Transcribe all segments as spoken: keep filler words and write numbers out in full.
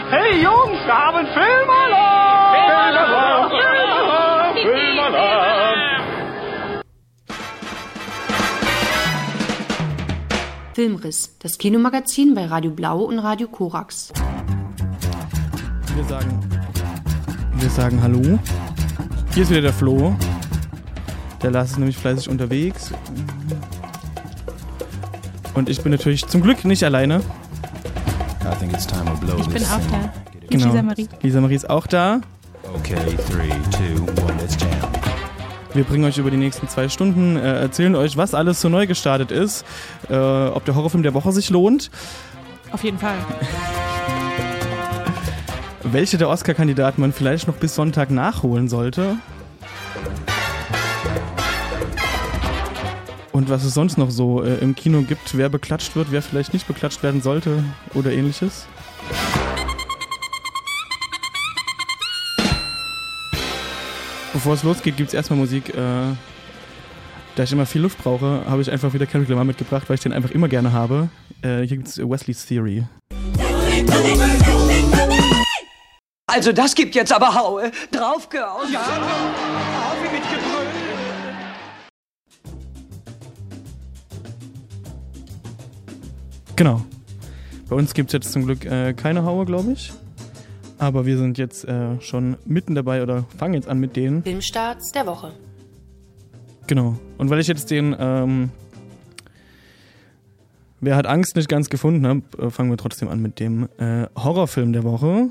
Hey Jungs, wir haben Filmalarm! Filmalarm! Filmalarm! Filmriss, das Kinomagazin bei Radio Blau und Radio Korax. Wir sagen, wir sagen Hallo. Hier ist wieder der Flo. Der Lars ist nämlich fleißig unterwegs. Und ich bin natürlich zum Glück nicht alleine. Ich bin auch da. Genau. Lisa Marie. Lisa Marie ist auch da. Okay, three, two, one, let's jam. Wir bringen euch über die nächsten zwei Stunden, äh, erzählen euch, was alles so neu gestartet ist, äh, ob der Horrorfilm der Woche sich lohnt. Auf jeden Fall. Welche der Oscar-Kandidaten man vielleicht noch bis Sonntag nachholen sollte. Und was es sonst noch so äh, im Kino gibt, wer beklatscht wird, wer vielleicht nicht beklatscht werden sollte oder ähnliches. Bevor es losgeht, gibt es erstmal Musik. Äh, da ich immer viel Luft brauche, habe ich einfach wieder Kendrick Lamar mitgebracht, weil ich den einfach immer gerne habe. Äh, hier gibt es Wesley's Theory. Also das gibt jetzt aber Haue. Draufgehauen. Ja, auf mit Gebrüll. Genau. Bei uns gibt es jetzt zum Glück äh, keine Haue, glaube ich. Aber wir sind jetzt äh, schon mitten dabei oder fangen jetzt an mit den Filmstarts der Woche. Genau. Und weil ich jetzt den ähm, Wer hat Angst nicht ganz gefunden habe, äh, fangen wir trotzdem an mit dem äh, Horrorfilm der Woche,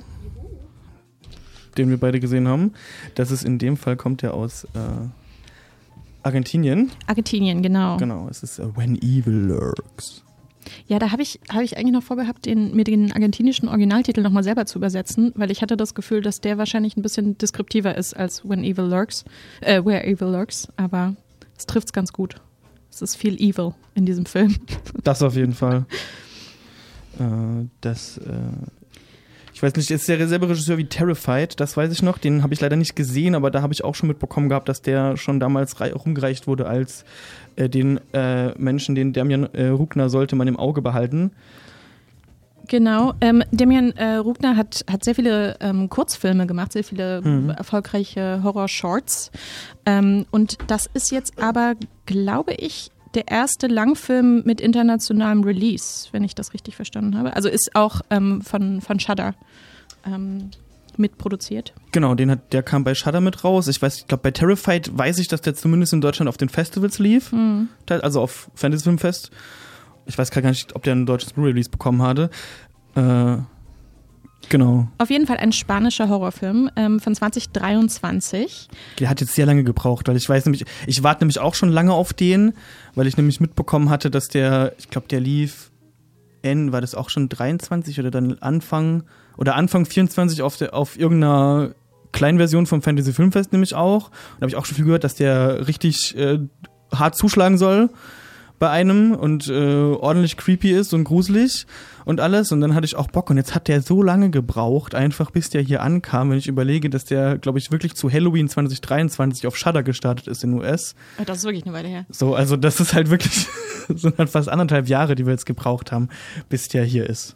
den wir beide gesehen haben. Das ist in dem Fall, kommt der aus äh, Argentinien. Argentinien, genau. Genau, es ist äh, When Evil Lurks. Ja, da habe ich, hab ich eigentlich noch vorgehabt, den, mir den argentinischen Originaltitel nochmal selber zu übersetzen, weil ich hatte das Gefühl, dass der wahrscheinlich ein bisschen deskriptiver ist als When Evil Lurks, äh, Where Evil Lurks, aber es trifft es ganz gut. Es ist viel Evil in diesem Film. Das auf jeden Fall. äh, das, äh, ich weiß nicht, ist der selbe Regisseur wie Terrified, das weiß ich noch, den habe ich leider nicht gesehen, aber da habe ich auch schon mitbekommen gehabt, dass der schon damals rei- rumgereicht wurde als äh, den äh, Menschen, den Demian äh, Rugner sollte man im Auge behalten. Genau, ähm, Demian äh, Rugner hat, hat sehr viele ähm, Kurzfilme gemacht, sehr viele mhm. erfolgreiche Horror-Shorts. Ähm, und das ist jetzt aber, glaube ich, der erste Langfilm mit internationalem Release, wenn ich das richtig verstanden habe. Also ist auch ähm, von, von Shudder ähm, mitproduziert. Genau, den hat, der kam bei Shudder mit raus. Ich weiß, ich glaube bei Terrified weiß ich, dass der zumindest in Deutschland auf den Festivals lief, mhm. also auf Fantasy Filmfest. Ich weiß gar nicht, ob der ein deutsches Blu-ray-Release bekommen hatte. Äh, genau. Auf jeden Fall ein spanischer Horrorfilm ähm, von zwanzig dreiundzwanzig. Der hat jetzt sehr lange gebraucht, weil ich weiß nämlich, ich warte nämlich auch schon lange auf den, weil ich nämlich mitbekommen hatte, dass der, ich glaube, der lief, N, war das auch schon dreiundzwanzig oder dann Anfang, oder Anfang vierundzwanzig auf, der, auf irgendeiner kleinen Version vom Fantasy Filmfest nämlich auch. Und da habe ich auch schon viel gehört, dass der richtig äh, hart zuschlagen soll bei einem und äh, ordentlich creepy ist und gruselig und alles. Und dann hatte ich auch Bock. Und jetzt hat der so lange gebraucht, einfach bis der hier ankam, wenn ich überlege, dass der, glaube ich, wirklich zu Halloween zwanzig dreiundzwanzig auf Shudder gestartet ist in U S. Das ist wirklich eine Weile her. So, also das ist halt wirklich, sind halt fast anderthalb Jahre, die wir jetzt gebraucht haben, bis der hier ist.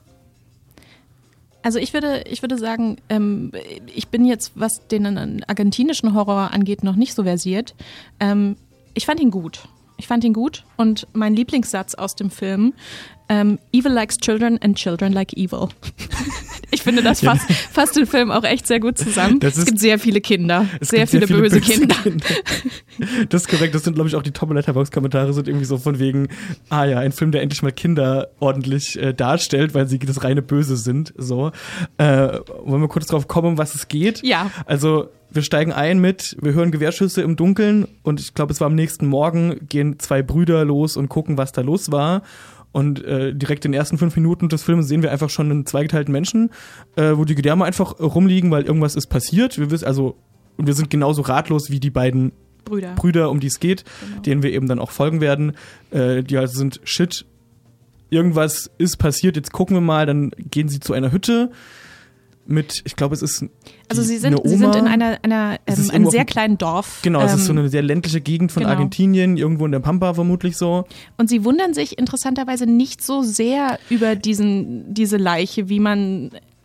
Also ich würde, ich würde sagen, ähm, ich bin jetzt, was den argentinischen Horror angeht, noch nicht so versiert. Ähm, ich fand ihn gut. Ich fand ihn gut und mein Lieblingssatz aus dem Film, ähm, Evil likes children and children like evil. Ich finde, das fasst, fasst den Film auch echt sehr gut zusammen. Das ist, es gibt sehr viele Kinder, sehr viele, sehr viele böse, böse Kinder. Kinder. Das ist korrekt, das sind, glaube ich, auch die Top-Letterboxd-Kommentare sind irgendwie so von wegen, ah ja, ein Film, der endlich mal Kinder ordentlich äh, darstellt, weil sie das reine Böse sind. So, äh, wollen wir kurz drauf kommen, um was es geht? Ja. Also wir steigen ein mit, wir hören Gewehrschüsse im Dunkeln und ich glaube, es war am nächsten Morgen, gehen zwei Brüder los und gucken, was da los war. Und äh, direkt in den ersten fünf Minuten des Films sehen wir einfach schon einen zweigeteilten Menschen, äh, wo die Gedärme einfach rumliegen, weil irgendwas ist passiert. Wir wissen also, und wir sind genauso ratlos wie die beiden Brüder, Brüder um die es geht, genau. Denen wir eben dann auch folgen werden. Äh, die also sind, shit, irgendwas ist passiert, jetzt gucken wir mal, dann gehen sie zu einer Hütte mit, ich glaube, es ist Also sie sind, eine Oma. Sie sind in einer, einer ähm, einem sehr kleinen Dorf. Genau, es ähm, ist so eine sehr ländliche Gegend von genau. Argentinien, irgendwo in der Pampa vermutlich so. Und sie wundern sich interessanterweise nicht so sehr über diesen, diese Leiche, wie man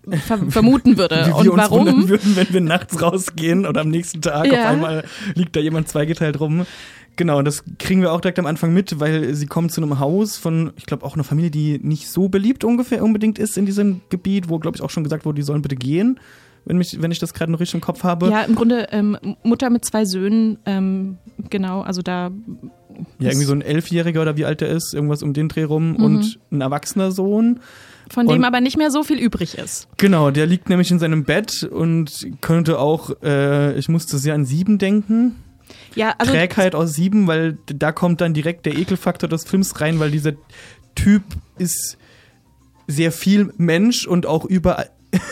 ver- vermuten würde. Wie wir Und uns warum? wundern würden, wenn wir nachts rausgehen oder am nächsten Tag Ja. auf einmal liegt da jemand zweigeteilt rum. Genau, das kriegen wir auch direkt am Anfang mit, weil sie kommen zu einem Haus von, ich glaube, auch einer Familie, die nicht so beliebt ungefähr unbedingt ist in diesem Gebiet, wo, glaube ich, auch schon gesagt wurde, die sollen bitte gehen, wenn, mich, wenn ich das gerade noch richtig im Kopf habe. Ja, im Grunde ähm, Mutter mit zwei Söhnen, ähm, genau, also da. Ja, irgendwie so ein Elfjähriger oder wie alt der ist, irgendwas um den Dreh rum Mhm. und ein erwachsener Sohn. Von dem Und- aber nicht mehr so viel übrig ist. Genau, der liegt nämlich in seinem Bett und könnte auch, äh, ich musste sehr an Sieben denken. Ja, also Trägheit aus Sieben, weil da kommt dann direkt der Ekelfaktor des Films rein, weil dieser Typ ist sehr viel Mensch und auch überall.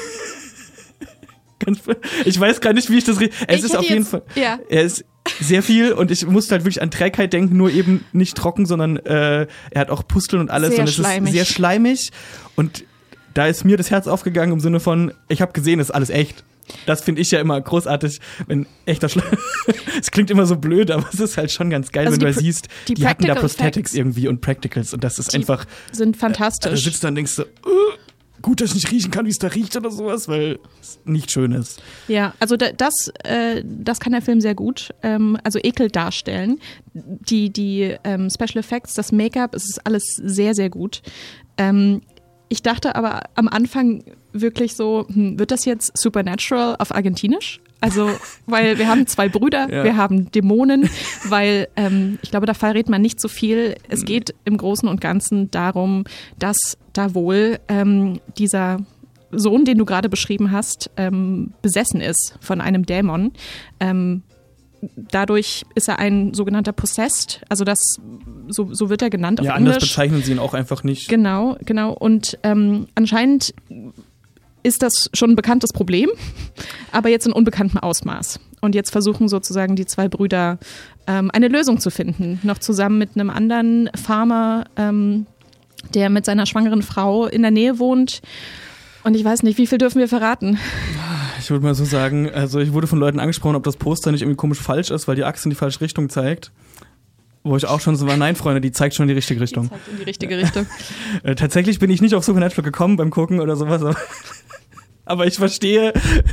Ganz- ich weiß gar nicht, wie ich das rede. Es Ich ist hätte auf jeden jetzt- Fall. ja. Er ist sehr viel und ich musste halt wirklich an Trägheit denken, nur eben nicht trocken, sondern äh, er hat auch Pusteln und alles Sehr und es schleimig. ist sehr schleimig und da ist mir das Herz aufgegangen im Sinne von, ich habe gesehen, das ist alles echt. Das finde ich ja immer großartig, wenn echter Schleim. Es klingt immer so blöd, aber es ist halt schon ganz geil, Also wenn die du halt Pr- siehst, die die, hatten da Practical Prosthetics Effects. irgendwie und Practicals und das ist Die einfach, sind da fantastisch. sitzt du und denkst so, uh, gut, dass ich nicht riechen kann, wie es da riecht oder sowas, weil es nicht schön ist. Ja, also da, das, äh, das kann der Film sehr gut, ähm, also Ekel darstellen. Die, die ähm, Special Effects, das Make-up, es ist alles sehr, sehr gut. Ähm, ich dachte aber am Anfang wirklich so, hm, wird das jetzt Supernatural auf Argentinisch? Also, weil wir haben zwei Brüder, Ja. wir haben Dämonen, weil ähm, ich glaube, da verrät man nicht so viel. Es geht im Großen und Ganzen darum, dass da wohl ähm, dieser Sohn, den du gerade beschrieben hast, ähm, besessen ist von einem Dämon. Ähm, dadurch ist er ein sogenannter Possessed, also das, so, so wird er genannt auf Ja, anders Englisch. bezeichnen sie ihn auch einfach nicht. Genau, genau. Und ähm, anscheinend ist das schon ein bekanntes Problem, aber jetzt in unbekanntem Ausmaß. Und jetzt versuchen sozusagen die zwei Brüder ähm, eine Lösung zu finden, noch zusammen mit einem anderen Farmer, ähm, der mit seiner schwangeren Frau in der Nähe wohnt. Und ich weiß nicht, wie viel dürfen wir verraten? Ich würde mal so sagen, also ich wurde von Leuten angesprochen, ob das Poster nicht irgendwie komisch falsch ist, weil die Achse in die falsche Richtung zeigt. Wo ich auch schon so war, nein, Freunde, die zeigt schon in die richtige Richtung. Zeigt in die richtige Richtung. Äh, tatsächlich bin ich nicht auf Supernatural gekommen beim Gucken oder sowas, aber, aber ich verstehe,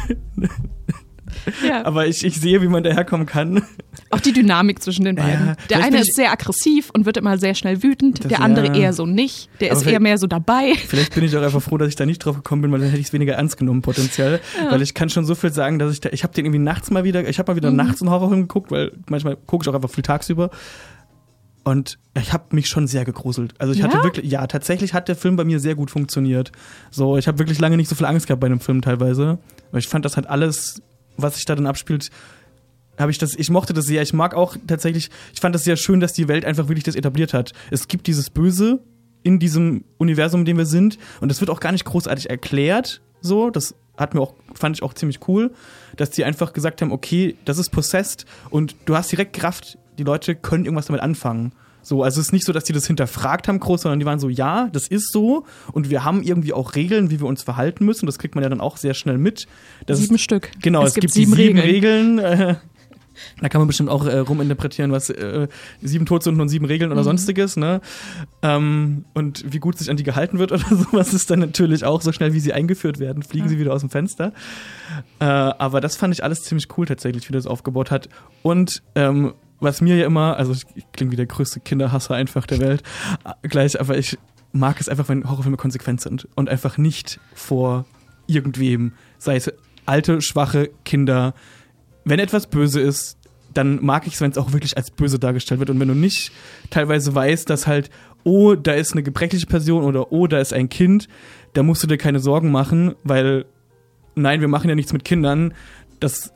Ja. aber ich, ich sehe, wie man daherkommen kann. Auch die Dynamik zwischen den beiden. Ja, der vielleicht eine bin ist ich- sehr aggressiv und wird immer sehr schnell wütend, Das- der andere ja. eher so nicht. Der Aber ist vielleicht- eher mehr so dabei. Vielleicht bin ich auch einfach froh, dass ich da nicht drauf gekommen bin, weil dann hätte ich es weniger ernst genommen potenziell. Weil ich kann schon so viel sagen, dass ich da, ich habe den irgendwie nachts mal wieder, ich habe mal wieder Mhm. nachts einen Horrorfilm geguckt, weil manchmal gucke ich auch einfach viel tagsüber. Und ich habe mich schon sehr gegruselt. Also ich hatte Ja? wirklich, ja, tatsächlich hat der Film bei mir sehr gut funktioniert. So, ich habe wirklich lange nicht so viel Angst gehabt bei einem Film teilweise. Weil ich fand, das hat alles, was sich da dann abspielt, habe ich das, ich mochte das sehr. Ich mag auch tatsächlich, ich fand das sehr schön, dass die Welt einfach wirklich das etabliert hat. Es gibt dieses Böse in diesem Universum, in dem wir sind. Und das wird auch gar nicht großartig erklärt. So, das hat mir auch, fand ich auch ziemlich cool, dass die einfach gesagt haben, okay, das ist possessed und du hast direkt Kraft, die Leute können irgendwas damit anfangen. So, also es ist nicht so, dass die das hinterfragt haben groß, sondern die waren so, ja, das ist so und wir haben irgendwie auch Regeln, wie wir uns verhalten müssen. Das kriegt man ja dann auch sehr schnell mit. Das Sieben ist, Stück. Genau, Es es, gibt gibt, sieben die sieben Regeln. Regeln. äh, da kann man bestimmt auch äh, ruminterpretieren, was äh, sieben Todsünden und sieben Regeln oder Mhm. sonstiges, ne? Ähm, und wie gut sich an die gehalten wird oder sowas ist dann natürlich auch so schnell, wie sie eingeführt werden, fliegen Ja. sie wieder aus dem Fenster. Äh, aber das fand ich alles ziemlich cool tatsächlich, wie das aufgebaut hat. Und ähm, was mir ja immer, also ich, ich klinge wie der größte Kinderhasser einfach der Welt, äh, gleich, aber ich mag es einfach, wenn Horrorfilme konsequent sind und einfach nicht vor irgendwem, sei es alte, schwache Kinder. Wenn etwas böse ist, dann mag ich es, wenn es auch wirklich als böse dargestellt wird. Und wenn du nicht teilweise weißt, dass halt, oh, da ist eine gebrechliche Person oder oh, da ist ein Kind, da musst du dir keine Sorgen machen, weil, nein, wir machen ja nichts mit Kindern. Das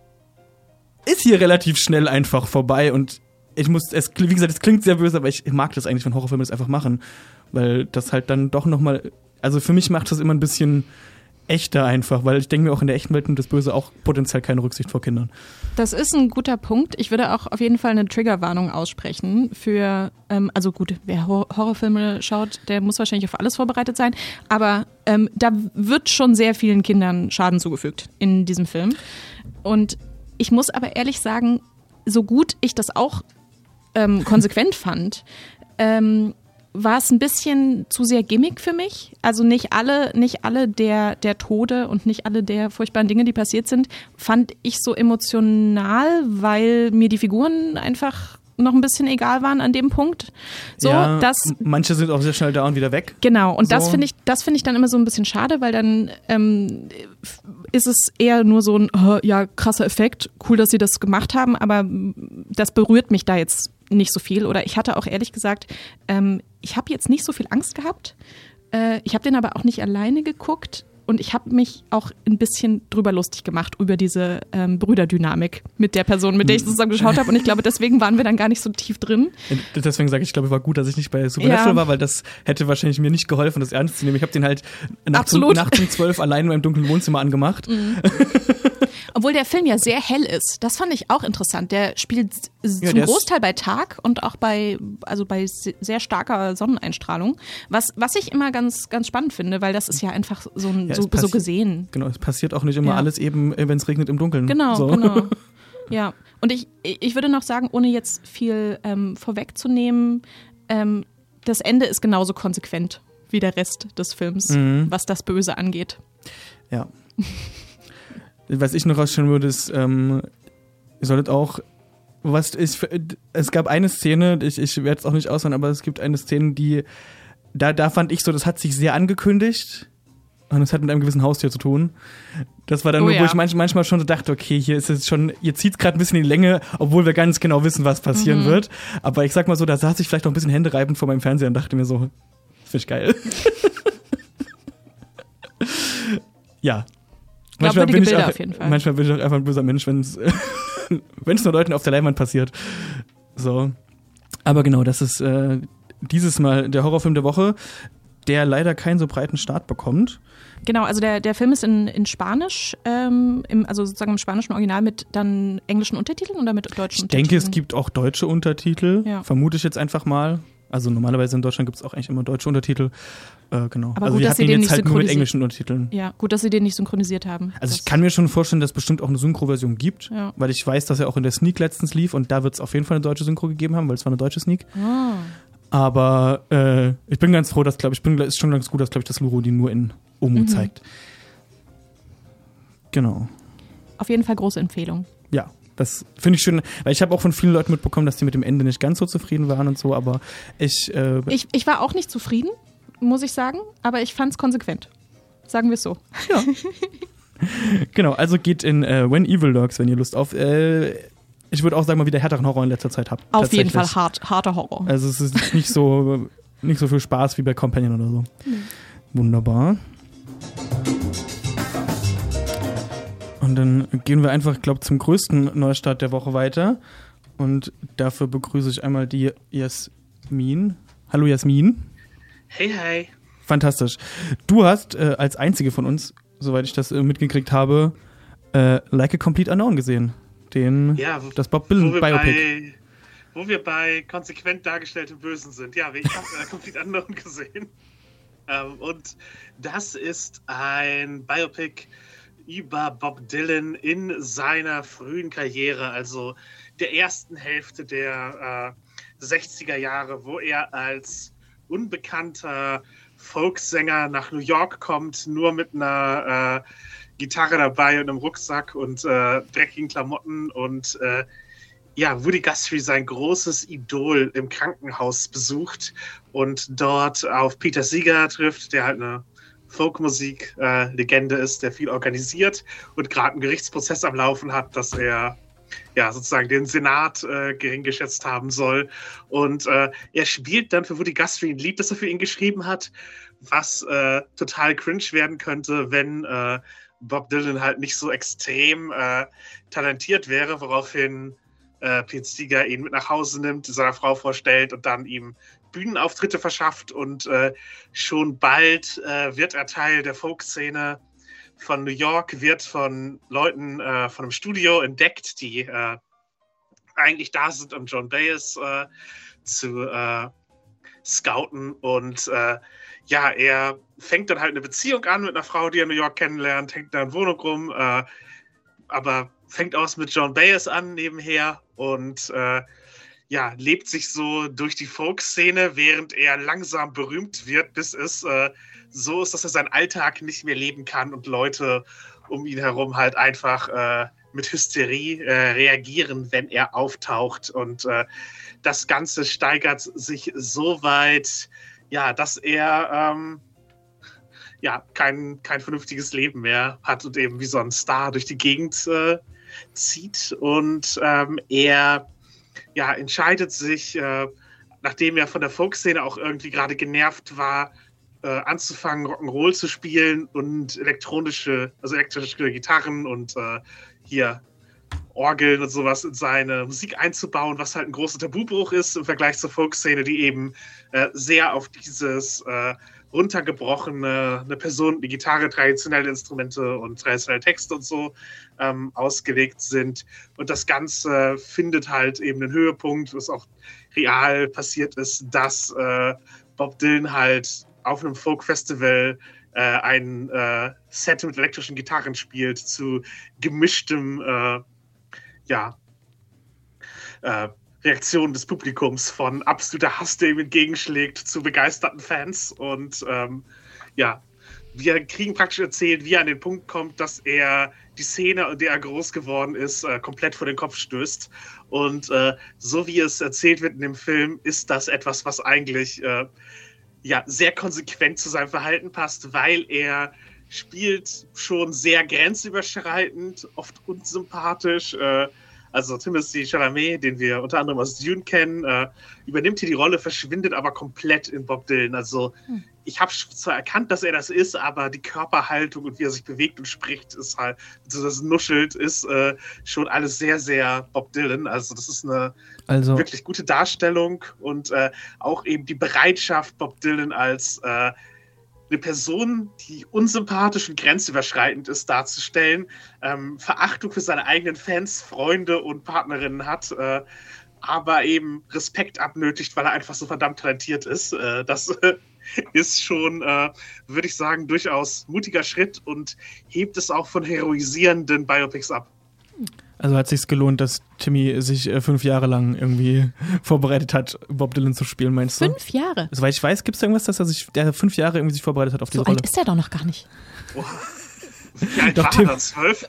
ist hier relativ schnell einfach vorbei und ich muss, es, wie gesagt, es klingt sehr böse, aber ich mag das eigentlich, wenn Horrorfilme das einfach machen, weil das halt dann doch nochmal, also für mich macht das immer ein bisschen echter einfach, weil ich denke mir auch in der echten Welt nimmt das Böse auch potenziell keine Rücksicht vor Kindern. Das ist ein guter Punkt. Ich würde auch auf jeden Fall eine Triggerwarnung aussprechen für, ähm, also gut, wer Hor- Horrorfilme schaut, der muss wahrscheinlich auf alles vorbereitet sein, aber ähm, da wird schon sehr vielen Kindern Schaden zugefügt in diesem Film. Und ich muss aber ehrlich sagen, so gut ich das auch ähm, konsequent fand, ähm, war es ein bisschen zu sehr Gimmick für mich. Also nicht alle, nicht alle der, der Tode und nicht alle der furchtbaren Dinge, die passiert sind, fand ich so emotional, weil mir die Figuren einfach noch ein bisschen egal waren an dem Punkt. So, ja, das, manche sind auch sehr schnell da und wieder weg. Genau, und so. das finde ich, das finde ich dann immer so ein bisschen schade, weil dann ähm, ist es eher nur so ein, oh, ja, krasser Effekt, cool, dass sie das gemacht haben, aber das berührt mich da jetzt nicht so viel. Oder ich hatte auch ehrlich gesagt, ähm, ich habe jetzt nicht so viel Angst gehabt. Äh, ich habe den aber auch nicht alleine geguckt. Und ich habe mich auch ein bisschen drüber lustig gemacht, über diese ähm, Brüderdynamik mit der Person, mit der ich zusammen geschaut habe. Und ich glaube, deswegen waren wir dann gar nicht so tief drin. Deswegen sage ich, ich glaube, es war gut, dass ich nicht bei Supernatural Ja. war, weil das hätte wahrscheinlich mir nicht geholfen, das ernst zu nehmen. Ich habe den halt nachts um, Absolut. nachts um zwölf allein in meinem dunklen Wohnzimmer angemacht. Mhm. Obwohl der Film ja sehr hell ist. Das fand ich auch interessant. Der spielt s- Ja, zum der ist- Großteil bei Tag und auch bei, also bei se- sehr starker Sonneneinstrahlung. Was, was ich immer ganz, ganz spannend finde, weil das ist ja einfach so, ein, Ja, so, es passi- so gesehen. Genau, es passiert auch nicht immer Ja. alles eben, wenn es regnet im Dunkeln. Genau, so. genau. Ja, und ich, ich würde noch sagen, ohne jetzt viel ähm, vorwegzunehmen, ähm, das Ende ist genauso konsequent wie der Rest des Films, Mhm. was das Böse angeht. Ja. Was ich noch rausstellen würde, ist, ähm, ihr solltet auch, was ich, es gab eine Szene, ich, ich werde es auch nicht aussagen, aber es gibt eine Szene, die, da, da fand ich so, das hat sich sehr angekündigt und es hat mit einem gewissen Haustier zu tun. Das war dann Oh nur, ja. wo ich manch, manchmal schon so dachte, okay, hier ist es schon, ihr zieht es gerade ein bisschen in die Länge, obwohl wir ganz genau wissen, was passieren Mhm. wird. Aber ich sag mal so, da saß ich vielleicht auch ein bisschen händereibend vor meinem Fernseher und dachte mir so, das finde ich geil. Ja. Manchmal Glaubwürdige bin, ich Bilder auch, auf jeden Fall. manchmal bin ich auch einfach ein böser Mensch, wenn es wenn es nur Leuten auf der Leinwand passiert. So. Aber genau, das ist äh, dieses Mal der Horrorfilm der Woche, der leider keinen so breiten Start bekommt. Genau, also der, der Film ist in, in Spanisch, ähm, im, also sozusagen im spanischen Original mit dann englischen Untertiteln oder mit deutschen Ich Untertiteln? denke, es gibt auch deutsche Untertitel, Ja. vermute ich jetzt einfach mal. Also normalerweise in Deutschland gibt es auch eigentlich immer deutsche Untertitel. Äh, genau. Aber also gut, wir dass sie hatten ihn den jetzt nicht halt nur mit synchronisi- englischen Untertiteln. Ja, gut, dass sie den nicht synchronisiert haben. Also Das- ich kann mir schon vorstellen, dass es bestimmt auch eine Synchro-Version gibt, Ja. weil ich weiß, dass er auch in der Sneak letztens lief und da wird es auf jeden Fall eine deutsche Synchro gegeben haben, weil es war eine deutsche Sneak. Ah. Aber äh, ich bin ganz froh, dass, glaube ich, bin, ist schon ganz gut, dass, glaube ich, das Luro die nur in Omu Mhm. zeigt. Genau. Auf jeden Fall große Empfehlung. Ja, das finde ich schön, weil ich habe auch von vielen Leuten mitbekommen, dass die mit dem Ende nicht ganz so zufrieden waren und so, aber ich... Äh, Ich, ich war auch nicht zufrieden, muss ich sagen, aber ich fand es konsequent. Sagen wir es so. Ja. Genau, also geht in äh, When Evil Lurks, wenn ihr Lust auf... Äh, ich würde auch sagen, mal wieder härteren Horror in letzter Zeit habt. Auf jeden Fall Tatsächlich. hart, harter Horror. Also es ist nicht so, nicht so viel Spaß wie bei Companion oder so. Wunderbar. Und dann gehen wir einfach, glaube ich, zum größten Neustart der Woche weiter. Und dafür begrüße ich einmal die Jasmin. Hallo Jasmin. Hey, hey. Fantastisch. Du hast äh, als einzige von uns, soweit ich das äh, mitgekriegt habe, äh, Like a Complete Unknown gesehen. Den, Ja, wo- das Bob Wo Dylan wir, Biopic. bei, wo wir bei konsequent dargestelltem Bösen sind. Ja, ich habe äh, Complete Unknown gesehen. Ähm, und das ist ein Biopic über Bob Dylan in seiner frühen Karriere, also der ersten Hälfte der äh, sechziger Jahre, wo er als unbekannter Folksänger nach New York kommt, nur mit einer äh, Gitarre dabei und einem Rucksack und äh, dreckigen Klamotten und äh, ja, Woody Guthrie sein großes Idol im Krankenhaus besucht und dort auf Peter Seeger trifft, der halt eine Folkmusik-Legende ist, der viel organisiert und gerade einen Gerichtsprozess am Laufen hat, dass er ja sozusagen den Senat äh, gering geschätzt haben soll. Und äh, er spielt dann für Woody Guthrie ein Lied, das er für ihn geschrieben hat, was äh, total cringe werden könnte, wenn äh, Bob Dylan halt nicht so extrem äh, talentiert wäre, woraufhin äh, Pete Seeger ihn mit nach Hause nimmt, seiner Frau vorstellt und dann ihm Bühnenauftritte verschafft und äh, schon bald äh, wird er Teil der Folkszene von New York, wird von Leuten äh, von einem Studio entdeckt, die äh, eigentlich da sind, um Joan Baez äh, zu äh, scouten und äh, ja, er fängt dann halt eine Beziehung an mit einer Frau, die er in New York kennenlernt, hängt da in Wohnung rum, äh, aber fängt aus mit Joan Baez an nebenher und äh, ja, lebt sich so durch die Folk-Szene, während er langsam berühmt wird, bis es äh, so ist, dass er seinen Alltag nicht mehr leben kann und Leute um ihn herum halt einfach äh, mit Hysterie äh, reagieren, wenn er auftaucht. Und äh, das Ganze steigert sich so weit, ja, dass er ähm, ja, kein, kein vernünftiges Leben mehr hat und eben wie so ein Star durch die Gegend äh, zieht. Und ähm, er ja, entscheidet sich, äh, nachdem er von der Folkszene auch irgendwie gerade genervt war, äh, anzufangen, Rock'n'Roll zu spielen und elektronische, also elektrische Gitarren und äh, hier Orgeln und sowas in seine Musik einzubauen, was halt ein großer Tabubruch ist im Vergleich zur Folkszene, die eben äh, sehr auf dieses äh, runtergebrochene, eine Person, die Gitarre, traditionelle Instrumente und traditionelle Texte und so ähm, ausgelegt sind. Und das Ganze findet halt eben einen Höhepunkt, was auch real passiert ist, dass äh, Bob Dylan halt auf einem Folk-Festival äh, ein äh, Set mit elektrischen Gitarren spielt zu gemischtem äh, ja, äh, Reaktionen des Publikums, von absoluter Hass, der ihm entgegenschlägt, zu begeisterten Fans. Und ähm, ja, wir kriegen praktisch erzählt, wie er an den Punkt kommt, dass er die Szene, in der er groß geworden ist, äh, komplett vor den Kopf stößt. Und äh, so wie es erzählt wird in dem Film, ist das etwas, was eigentlich äh, ja, sehr konsequent zu seinem Verhalten passt, weil er spielt schon sehr grenzüberschreitend, oft unsympathisch. Äh, Also Timothée Chalamet, den wir unter anderem aus Dune kennen, äh, übernimmt hier die Rolle, verschwindet aber komplett in Bob Dylan. Also hm. ich habe zwar erkannt, dass er das ist, aber die Körperhaltung und wie er sich bewegt und spricht, ist halt, so das nuschelt, ist äh, schon alles sehr, sehr Bob Dylan. Also das ist eine also. wirklich gute Darstellung und äh, auch eben die Bereitschaft, Bob Dylan als äh, eine Person, die unsympathisch und grenzüberschreitend ist, darzustellen, ähm, Verachtung für seine eigenen Fans, Freunde und Partnerinnen hat, äh, aber eben Respekt abnötigt, weil er einfach so verdammt talentiert ist. Äh, das äh, ist schon, äh, würde ich sagen, durchaus mutiger Schritt und hebt es auch von heroisierenden Biopics ab. Also hat es sich gelohnt, dass Timmy sich äh, fünf Jahre lang irgendwie vorbereitet hat, Bob Dylan zu spielen, meinst du? Fünf Jahre? Soweit ich weiß, gibt es irgendwas, dass er sich der fünf Jahre irgendwie sich vorbereitet hat auf diese so Rolle? So alt ist er doch noch gar nicht. Oh. Wie alt Doch, war Tim- er? Zwölf?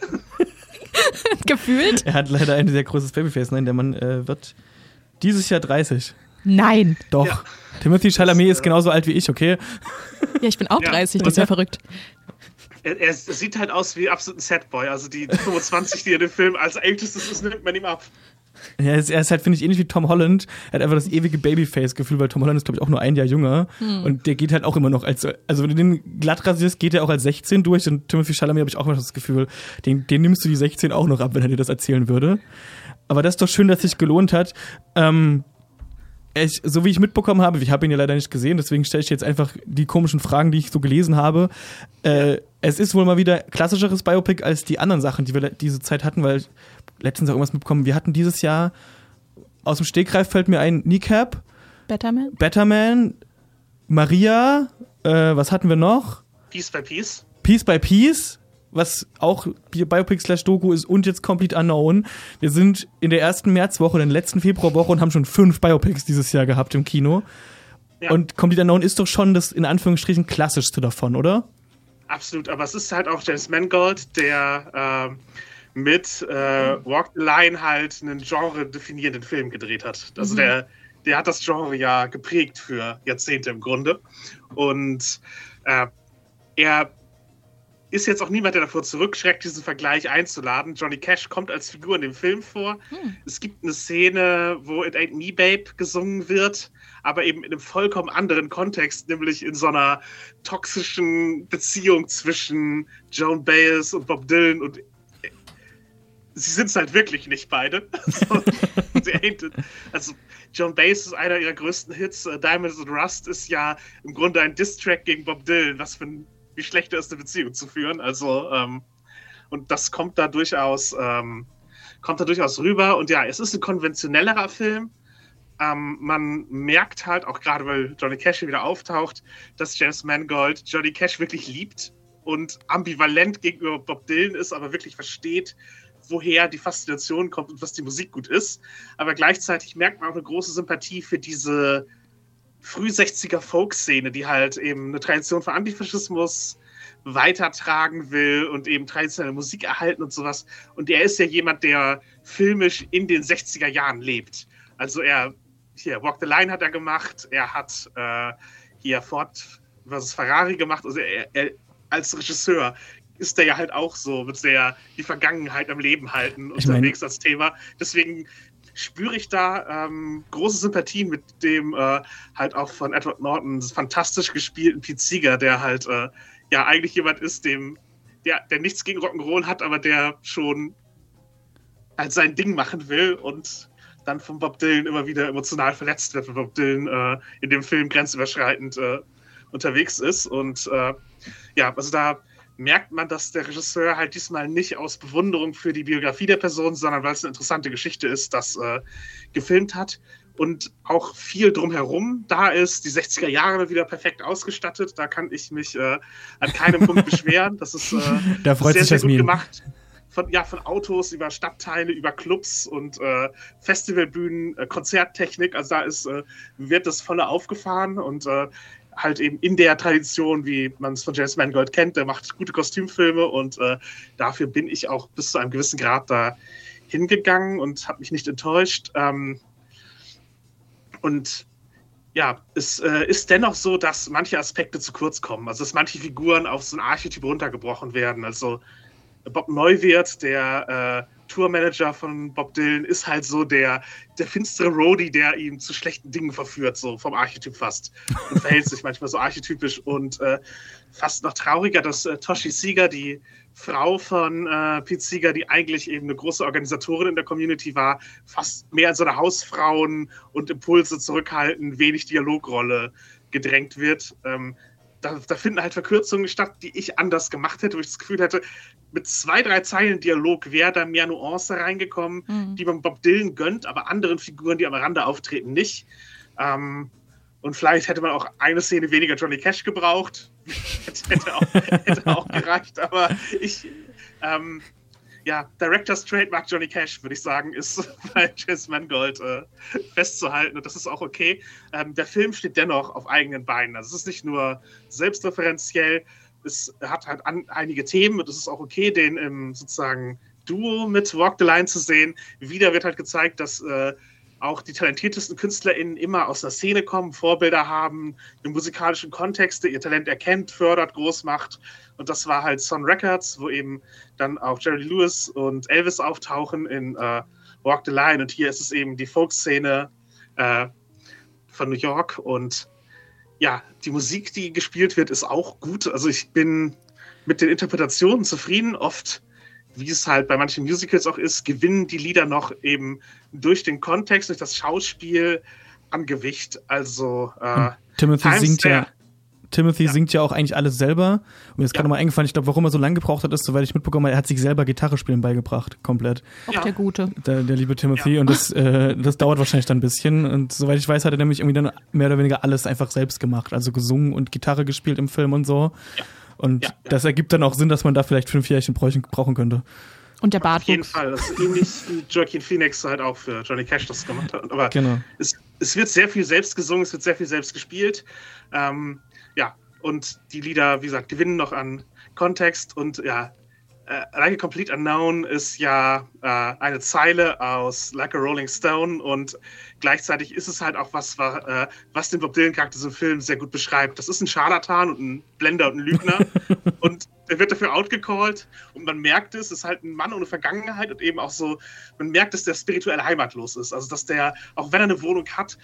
Gefühlt? Er hat leider ein sehr großes Babyface. Nein, der Mann äh, wird dieses Jahr dreißig. Nein. Doch. Ja. Timothée Chalamet Das, ist genauso alt wie ich, okay? Ja, ich bin auch Ja. dreißig, das ist ja verrückt. Er, er sieht halt aus wie absolut ein Setboy. Also die fünfundzwanzig, die er den Film als ältestes ist, nimmt man ihm ab. Ja, er ist, er ist halt, finde ich, ähnlich wie Tom Holland. Er hat einfach das ewige Babyface-Gefühl, weil Tom Holland ist, glaube ich, auch nur ein Jahr jünger. Hm. Und der geht halt auch immer noch als, also wenn du den glatt rasierst, geht er auch als sechzehn durch. Und Timothée Chalamet habe ich auch immer das Gefühl, den, den nimmst du die sechzehn auch noch ab, wenn er dir das erzählen würde. Aber das ist doch schön, dass es sich gelohnt hat. Ähm, Ich, so wie ich mitbekommen habe, ich habe ihn ja leider nicht gesehen, deswegen stelle ich jetzt einfach die komischen Fragen, die ich so gelesen habe. Äh, es ist wohl mal wieder klassischeres Biopic als die anderen Sachen, die wir diese Zeit hatten, weil ich letztens auch irgendwas mitbekommen, wir hatten dieses Jahr, aus dem Stegreif fällt mir ein, Kneecap, Betterman, Betterman, Maria, äh, was hatten wir noch? Piece by Piece. Piece by Piece, was auch Biopic slash Doku ist und jetzt Complete Unknown. Wir sind in der ersten Märzwoche, in der letzten Februarwoche und haben schon fünf Biopics dieses Jahr gehabt im Kino. Ja. Und Complete Unknown ist doch schon das in Anführungsstrichen klassischste davon, oder? Absolut, aber es ist halt auch James Mangold, der äh, mit äh, Walk the Line halt einen genre-definierenden Film gedreht hat. Also mhm. der, der hat das Genre ja geprägt für Jahrzehnte im Grunde. Und äh, er ist jetzt auch niemand, der davor zurückschreckt, diesen Vergleich einzuladen. Johnny Cash kommt als Figur in dem Film vor. Hm. Es gibt eine Szene, wo It Ain't Me Babe gesungen wird, aber eben in einem vollkommen anderen Kontext, nämlich in so einer toxischen Beziehung zwischen Joan Baez und Bob Dylan. Und sie sind es halt wirklich nicht beide. Also, also Joan Baez ist einer ihrer größten Hits. Diamonds and Rust ist ja im Grunde ein Diss-Track gegen Bob Dylan, was für ein wie schlechter ist, eine Beziehung zu führen. Also, ähm, und das kommt da durchaus, ähm, kommt da durchaus rüber. Und ja, es ist ein konventionellerer Film. Ähm, man merkt halt, auch gerade weil Johnny Cash hier wieder auftaucht, dass James Mangold Johnny Cash wirklich liebt und ambivalent gegenüber Bob Dylan ist, aber wirklich versteht, woher die Faszination kommt und was die Musik gut ist. Aber gleichzeitig merkt man auch eine große Sympathie für diese früh-sechziger Folk-Szene, die halt eben eine Tradition von Antifaschismus weitertragen will und eben traditionelle Musik erhalten und sowas. Und er ist ja jemand, der filmisch in den sechziger Jahren lebt. Also er, hier, Walk the Line hat er gemacht, er hat äh, hier Ford versus Ferrari gemacht. Also er, er als Regisseur ist er ja halt auch so mit sehr die Vergangenheit am Leben halten Ich mein- unterwegs als Thema. Deswegen spüre ich da ähm, große Sympathien mit dem äh, halt auch von Edward Norton fantastisch gespielten Pete Seeger, der halt äh, ja eigentlich jemand ist, dem der, der nichts gegen Rock'n'Roll hat, aber der schon halt sein Ding machen will und dann von Bob Dylan immer wieder emotional verletzt wird, weil Bob Dylan äh, in dem Film grenzüberschreitend äh, unterwegs ist. Und äh, ja, also da merkt man, dass der Regisseur halt diesmal nicht aus Bewunderung für die Biografie der Person, sondern weil es eine interessante Geschichte ist, das äh, gefilmt hat. Und auch viel drumherum da ist. Die sechziger Jahre wieder perfekt ausgestattet. Da kann ich mich äh, an keinem Punkt beschweren. Das ist äh, Da freut sehr, sich sehr gut Jasmin. gemacht. Von, ja, von Autos über Stadtteile, über Clubs und äh, Festivalbühnen, äh, Konzerttechnik. Also da ist, äh, wird das volle aufgefahren und äh, halt eben in der Tradition, wie man es von James Mangold kennt. Der macht gute Kostümfilme und äh, dafür bin ich auch bis zu einem gewissen Grad da hingegangen und habe mich nicht enttäuscht. Ähm, und ja, es äh, ist dennoch so, dass manche Aspekte zu kurz kommen. Also dass manche Figuren auf so ein Archetyp runtergebrochen werden. Also Bob Neuwirth, der äh, Tourmanager von Bob Dylan, ist halt so der, der finstere Roadie, der ihn zu schlechten Dingen verführt, so vom Archetyp fast. Und verhält sich manchmal so archetypisch. Und äh, fast noch trauriger, dass äh, Toshi Seeger, die Frau von äh, Pete Seeger, die eigentlich eben eine große Organisatorin in der Community war, fast mehr in so eine Hausfrauen- und Impulse zurückhalten, wenig Dialogrolle gedrängt wird. Ähm, Da, da finden halt Verkürzungen statt, die ich anders gemacht hätte, wo ich das Gefühl hätte, mit zwei, drei Zeilen Dialog wäre da mehr Nuance reingekommen, Mhm. die man Bob Dylan gönnt, aber anderen Figuren, die am Rande auftreten, nicht. Ähm, und vielleicht hätte man auch eine Szene weniger Johnny Cash gebraucht. hätte, auch, hätte auch gereicht, aber ich, ähm, ja, Director's Trademark Johnny Cash, würde ich sagen, ist bei James Mangold äh, festzuhalten und das ist auch okay. Ähm, der Film steht dennoch auf eigenen Beinen. Also es ist nicht nur selbstreferenziell, es hat halt an, einige Themen und es ist auch okay, den im sozusagen Duo mit Walk the Line zu sehen. Wieder wird halt gezeigt, dass äh, auch die talentiertesten KünstlerInnen immer aus der Szene kommen, Vorbilder haben, in musikalischen Kontexte ihr Talent erkennt, fördert, groß macht. Und das war halt Sun Records, wo eben dann auch Jerry Lee Lewis und Elvis auftauchen in äh, Walk the Line. Und hier ist es eben die Folkszene äh, von New York. Und ja, die Musik, die gespielt wird, ist auch gut. Also ich bin mit den Interpretationen zufrieden. Oft, wie es halt bei manchen Musicals auch ist, gewinnen die Lieder noch eben durch den Kontext, durch das Schauspiel an Gewicht. Also äh, Timothy Times singt ja, Square. Timothy Ja. singt ja auch eigentlich alles selber. Und mir ist Ja. gerade mal eingefallen, ich glaube, warum er so lange gebraucht hat, ist, so, weil ich mitbekommen habe, er hat sich selber Gitarre spielen beigebracht, komplett. Auch Ja. der Gute. Der, der liebe Timothy. Ja. Und das, äh, das dauert wahrscheinlich dann ein bisschen. Und soweit ich weiß, hat er nämlich irgendwie dann mehr oder weniger alles einfach selbst gemacht. Also gesungen und Gitarre gespielt im Film und so. Ja. Und Ja, ja. das ergibt dann auch Sinn, dass man da vielleicht fünf Jährchen bräuchen- brauchen könnte. Und der Auf jeden Bartwuchs. Fall. Das ist ähnlich wie Joaquin Phoenix halt auch für Johnny Cash das gemacht hat. Aber Genau. es, es wird sehr viel selbst gesungen, es wird sehr viel selbst gespielt. Ähm, ja, und die Lieder, wie gesagt, gewinnen noch an Kontext. Und ja, äh, Like a Complete Unknown ist ja äh, eine Zeile aus Like a Rolling Stone und gleichzeitig ist es halt auch was, was, äh, was den Bob Dylan-Charakter im Film sehr gut beschreibt. Das ist ein Scharlatan und ein Blender und ein Lügner und er wird dafür outgecallt und man merkt es, ist halt ein Mann ohne Vergangenheit und eben auch so, man merkt, dass der spirituell heimatlos ist. Also, dass der, auch wenn er eine Wohnung hat,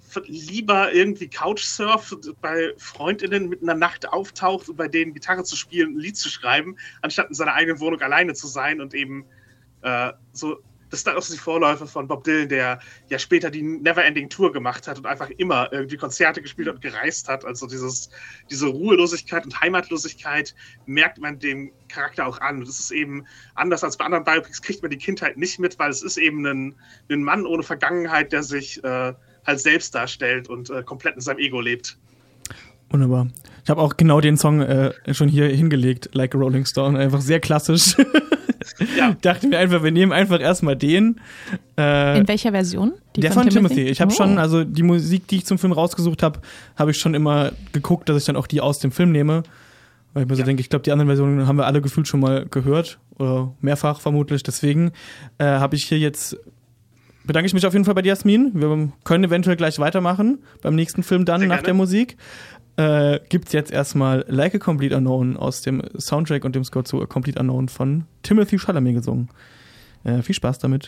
lieber irgendwie Couchsurft bei FreundInnen mitten in der Nacht auftaucht, um bei denen Gitarre zu spielen und ein Lied zu schreiben, anstatt in seiner eigenen Wohnung alleine zu sein und eben äh, so, das ist dann auch so die Vorläufer von Bob Dylan, der ja später die Neverending Tour gemacht hat und einfach immer irgendwie Konzerte gespielt hat und gereist hat. Also dieses, diese Ruhelosigkeit und Heimatlosigkeit merkt man dem Charakter auch an. Und das ist eben anders als bei anderen Biopics, kriegt man die Kindheit nicht mit, weil es ist eben ein, ein Mann ohne Vergangenheit, der sich äh, halt selbst darstellt und äh, komplett in seinem Ego lebt. Wunderbar. Ich habe auch genau den Song äh, schon hier hingelegt, Like a Rolling Stone. Einfach sehr klassisch. Ja. Dachte mir einfach, wir nehmen einfach erstmal den. Äh, In welcher Version? Die der von, von Timothy. Timothy. Ich habe oh. schon, also die Musik, die ich zum Film rausgesucht habe, habe ich schon immer geguckt, dass ich dann auch die aus dem Film nehme. Weil ich mir ja. so denke, ich glaube, die anderen Versionen haben wir alle gefühlt schon mal gehört. Oder mehrfach vermutlich. Deswegen äh, habe ich hier jetzt, bedanke ich mich auf jeden Fall bei dir, Jasmin. Wir können eventuell gleich weitermachen beim nächsten Film dann, Sehr nach gerne. der Musik. Äh, gibt's jetzt erstmal Like a Complete Unknown aus dem Soundtrack und dem Score zu A Complete Unknown von Timothy Chalamet gesungen. Äh, viel Spaß damit.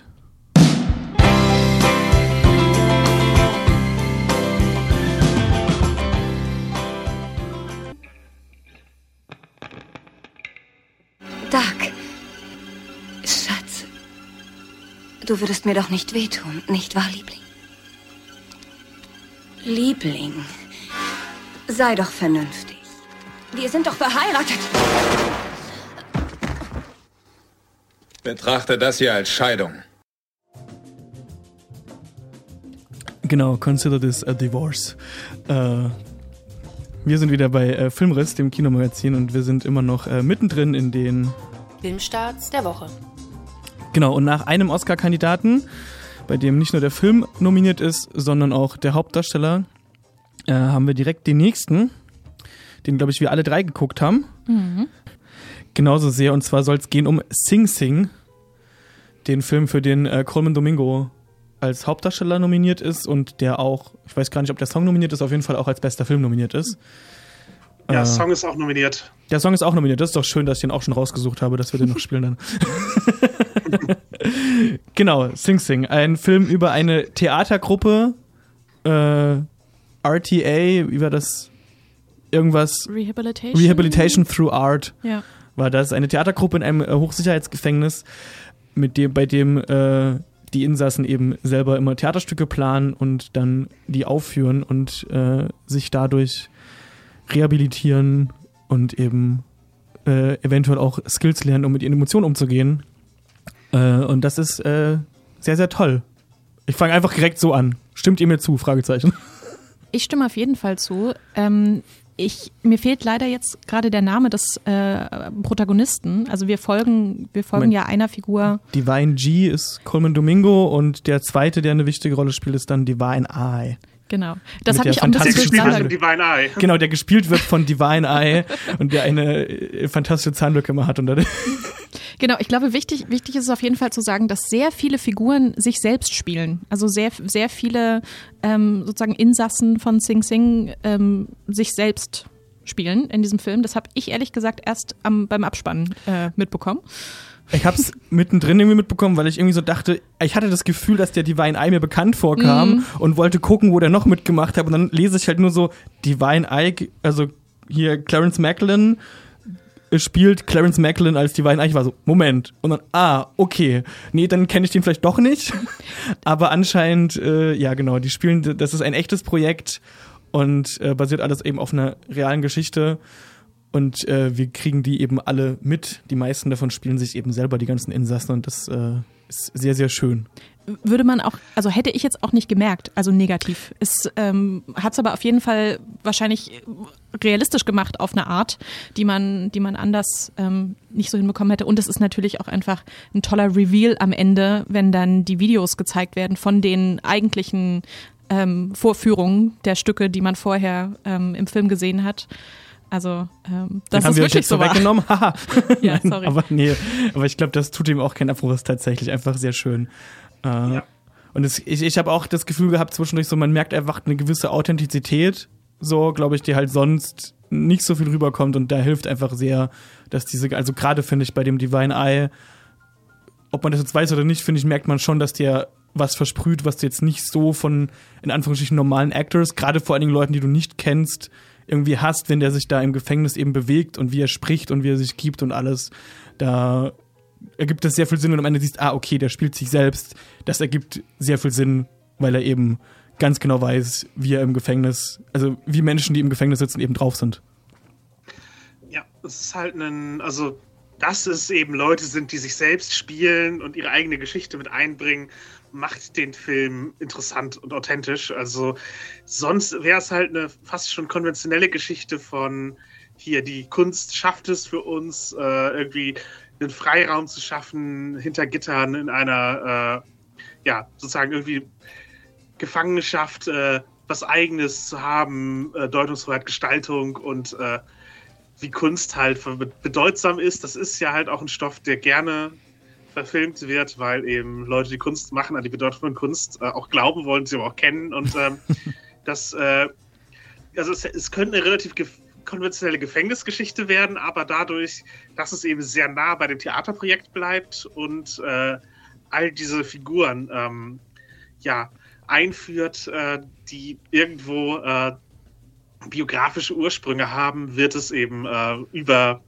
Doug, Schatz, du würdest mir doch nicht wehtun, nicht wahr, Liebling? Liebling, sei doch vernünftig. Wir sind doch verheiratet. Betrachte das hier als Scheidung. Genau, consider this a divorce. Äh, wir sind wieder bei äh, Filmriss, dem Kinomagazin, und wir sind immer noch äh, mittendrin in den Filmstarts der Woche. Genau, und nach einem Oscar-Kandidaten, bei dem nicht nur der Film nominiert ist, sondern auch der Hauptdarsteller, äh, haben wir direkt den nächsten, den, glaube ich, wir alle drei geguckt haben. Mhm. Genauso sehr, und zwar soll es gehen um Sing Sing, den Film, für den äh, Colman Domingo als Hauptdarsteller nominiert ist und der auch, ich weiß gar nicht, ob der Song nominiert ist, auf jeden Fall auch als bester Film nominiert ist. Ja, äh, Song ist auch nominiert. Der Song ist auch nominiert. Das ist doch schön, dass ich den auch schon rausgesucht habe, dass wir den noch spielen dann. Genau, Sing Sing. Ein Film über eine Theatergruppe, äh, R T A, wie war das? Irgendwas? Rehabilitation. Rehabilitation through Art. Ja. War das eine Theatergruppe in einem äh, Hochsicherheitsgefängnis, mit dem, bei dem äh, die Insassen eben selber immer Theaterstücke planen und dann die aufführen und äh, sich dadurch rehabilitieren und eben äh, eventuell auch Skills lernen, um mit ihren Emotionen umzugehen. Äh, und das ist äh, sehr, sehr toll. Ich fange einfach direkt so an. Stimmt ihr mir zu? Fragezeichen. Ich stimme auf jeden Fall zu. Ähm, ich, mir fehlt leider jetzt gerade der Name des äh, Protagonisten. Also wir folgen, wir folgen mein, ja einer Figur. Divine G ist Colman Domingo und der zweite, der eine wichtige Rolle spielt, ist dann Divine I. Genau. Das Mit hat mich auch ein bisschen durcheinander. Divine Eye. Genau, der gespielt wird von Divine Eye und der eine äh, fantastische Zahnlücke immer hat. Und genau, ich glaube, wichtig, wichtig ist es auf jeden Fall zu sagen, dass sehr viele Figuren sich selbst spielen. Also sehr, sehr viele ähm, sozusagen Insassen von Sing Sing ähm, sich selbst spielen in diesem Film. Das habe ich ehrlich gesagt erst am, beim Abspannen äh, mitbekommen. Ich hab's mittendrin irgendwie mitbekommen, weil ich irgendwie so dachte, ich hatte das Gefühl, dass der Divine Eye mir bekannt vorkam mm. und wollte gucken, wo der noch mitgemacht hat. Und dann lese ich halt nur so, Divine Eye, also hier Clarence Macklin spielt Clarence Macklin als Divine Eye. Ich war so, Moment. Und dann, ah, okay. Nee, dann kenne ich den vielleicht doch nicht. Aber anscheinend, äh, ja genau, die spielen, das ist ein echtes Projekt und äh, basiert alles eben auf einer realen Geschichte. Und äh, wir kriegen die eben alle mit. Die meisten davon spielen sich eben selber, die ganzen Insassen. Und das äh, ist sehr, sehr schön. Würde man auch, also hätte ich jetzt auch nicht gemerkt, also negativ. Es ähm, hat es aber auf jeden Fall wahrscheinlich realistisch gemacht auf eine Art, die man, die man anders ähm, nicht so hinbekommen hätte. Und es ist natürlich auch einfach ein toller Reveal am Ende, wenn dann die Videos gezeigt werden von den eigentlichen ähm, Vorführungen der Stücke, die man vorher ähm, im Film gesehen hat. Also, ähm, das Den ist wirklich so wahr. Weggenommen. Haha. Ja, sorry. aber nee, aber ich glaube, das tut ihm auch keinen Abbruch. Das ist tatsächlich einfach sehr schön. Äh, ja. Und es, ich, ich habe auch das Gefühl gehabt zwischendurch so, man merkt einfach eine gewisse Authentizität, so, glaube ich, die halt sonst nicht so viel rüberkommt. Und da hilft einfach sehr, dass diese, also gerade finde ich bei dem Divine Eye, ob man das jetzt weiß oder nicht, finde ich, merkt man schon, dass der was versprüht, was du jetzt nicht so von, in Anführungsstrichen, normalen Actors, gerade vor allen Dingen Leuten, die du nicht kennst, irgendwie hast, wenn der sich da im Gefängnis eben bewegt und wie er spricht und wie er sich gibt und alles. Da ergibt das sehr viel Sinn und am Ende siehst, ah, okay, der spielt sich selbst. Das ergibt sehr viel Sinn, weil er eben ganz genau weiß, wie er im Gefängnis, also wie Menschen, die im Gefängnis sitzen, eben drauf sind. Ja, es ist halt ein, also dass es eben Leute sind, die sich selbst spielen und ihre eigene Geschichte mit einbringen, macht den Film interessant und authentisch. Also sonst wäre es halt eine fast schon konventionelle Geschichte von hier, die Kunst schafft es für uns, äh, irgendwie einen Freiraum zu schaffen hinter Gittern in einer, äh, ja, sozusagen irgendwie Gefangenschaft, äh, was Eigenes zu haben, äh, Deutungshoheit, Gestaltung und äh, wie Kunst halt bedeutsam ist. Das ist ja halt auch ein Stoff, der gerne verfilmt wird, weil eben Leute, die Kunst machen, an die Bedeutung von Kunst äh, auch glauben wollen, sie aber auch kennen. Und ähm, das, äh, also es, es könnte eine relativ gef- konventionelle Gefängnisgeschichte werden, aber dadurch, dass es eben sehr nah bei dem Theaterprojekt bleibt und äh, all diese Figuren ähm, ja, einführt, äh, die irgendwo äh, biografische Ursprünge haben, wird es eben äh, über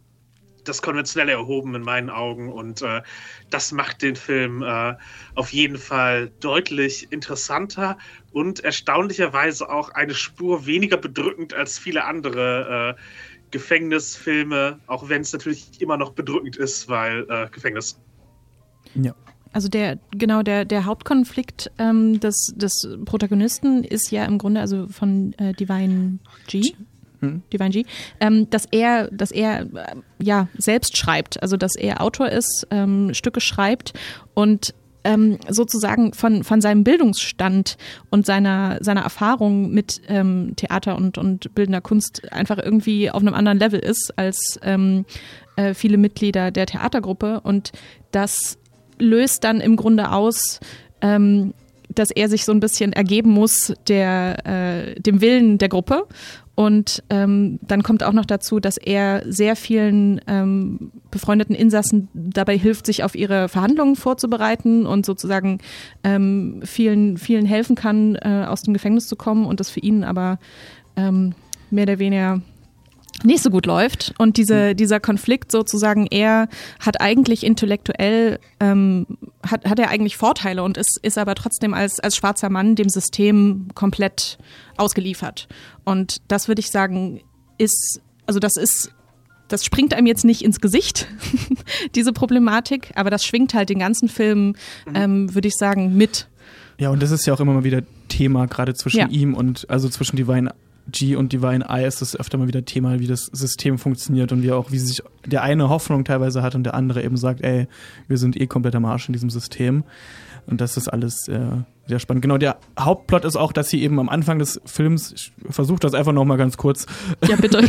das Konventionelle erhoben in meinen Augen und äh, das macht den Film äh, auf jeden Fall deutlich interessanter und erstaunlicherweise auch eine Spur weniger bedrückend als viele andere äh, Gefängnisfilme, auch wenn es natürlich immer noch bedrückend ist, weil äh, Gefängnis. Ja. Also der, genau, der, der Hauptkonflikt ähm, des, des Protagonisten ist ja im Grunde, also von äh, Divine G, hm. Divine G, ähm, dass er, dass er äh, ja selbst schreibt, also dass er Autor ist, ähm, Stücke schreibt und ähm, sozusagen von, von seinem Bildungsstand und seiner, seiner Erfahrung mit ähm, Theater und, und bildender Kunst einfach irgendwie auf einem anderen Level ist als ähm, äh, viele Mitglieder der Theatergruppe und das löst dann im Grunde aus, ähm, dass er sich so ein bisschen ergeben muss der, äh, dem Willen der Gruppe. Und ähm, dann kommt auch noch dazu, dass er sehr vielen ähm, befreundeten Insassen dabei hilft, sich auf ihre Verhandlungen vorzubereiten und sozusagen ähm, vielen, vielen helfen kann, äh, aus dem Gefängnis zu kommen und das für ihn aber ähm, mehr oder weniger nicht so gut läuft und diese, dieser Konflikt sozusagen, er hat eigentlich intellektuell, ähm, hat, hat er eigentlich Vorteile und ist, ist aber trotzdem als, als schwarzer Mann dem System komplett ausgeliefert. Und das würde ich sagen, ist, also das ist, das springt einem jetzt nicht ins Gesicht, diese Problematik, aber das schwingt halt den ganzen Film, ähm, würde ich sagen, mit. Ja, und das ist ja auch immer mal wieder Thema, gerade zwischen ja. ihm und, also zwischen Divine G und Divine I ist das öfter mal wieder Thema, wie das System funktioniert und wie auch, wie sich der eine Hoffnung teilweise hat und der andere eben sagt, ey, wir sind eh komplett am Arsch in diesem System. Und das ist alles äh, sehr spannend. Genau, der Hauptplot ist auch, dass sie eben am Anfang des Films, ich versuche das einfach nochmal ganz kurz. Ja, bitte.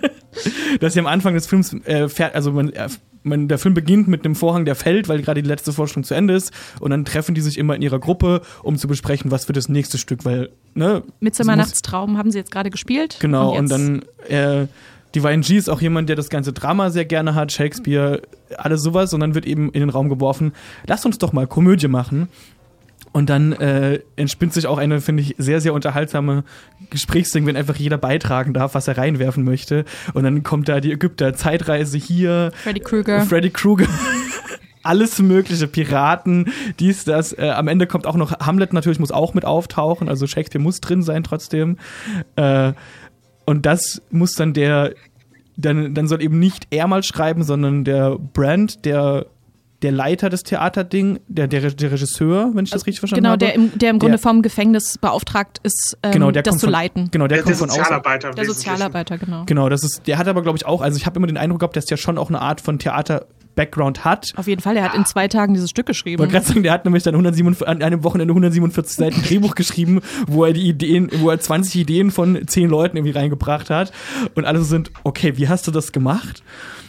dass sie am Anfang des Films, äh, fährt, also man, äh, man, der Film beginnt mit einem Vorhang, der fällt, weil gerade die letzte Vorstellung zu Ende ist. Und dann treffen die sich immer in ihrer Gruppe, um zu besprechen, was wird das nächste Stück, weil, ne? Midsommernachtstraum haben sie jetzt gerade gespielt. Genau, und, und dann, äh, Divine G ist auch jemand, der das ganze Drama sehr gerne hat, Shakespeare, alles sowas. Und dann wird eben in den Raum geworfen, lass uns doch mal Komödie machen. Und dann äh, entspinnt sich auch eine, finde ich, sehr, sehr unterhaltsame Gesprächsding, wenn einfach jeder beitragen darf, was er reinwerfen möchte. Und dann kommt da die Ägypter, Zeitreise hier. Freddy Krueger. Freddy Krueger. Alles mögliche, Piraten, dies, das. Äh, am Ende kommt auch noch Hamlet natürlich, muss auch mit auftauchen. Also Shakespeare muss drin sein trotzdem. Äh, und das muss dann der, dann, dann soll eben nicht er mal schreiben, sondern der Brand, der der Leiter des Theaterding, der, der, der Regisseur, wenn ich das richtig verstanden genau, habe. Genau, der, im, der im Grunde der, vom Gefängnis beauftragt ist, ähm, genau, der das zu von, leiten. Genau, der, der, kommt der von Sozialarbeiter. außen. Der Sozialarbeiter, genau. Genau, das ist, der hat aber, glaube ich, auch, also ich habe immer den Eindruck gehabt, dass der schon auch eine Art von Theater-Background hat. Auf jeden Fall, er hat in zwei Tagen dieses Stück geschrieben. Ich wollte gerade sagen, der hat nämlich dann hundertsiebenundvierzig, an einem Wochenende hundertsiebenundvierzig Seiten Drehbuch geschrieben, wo er die Ideen, wo er zwanzig Ideen von zehn Leuten irgendwie reingebracht hat. Und alle sind, okay, wie hast du das gemacht?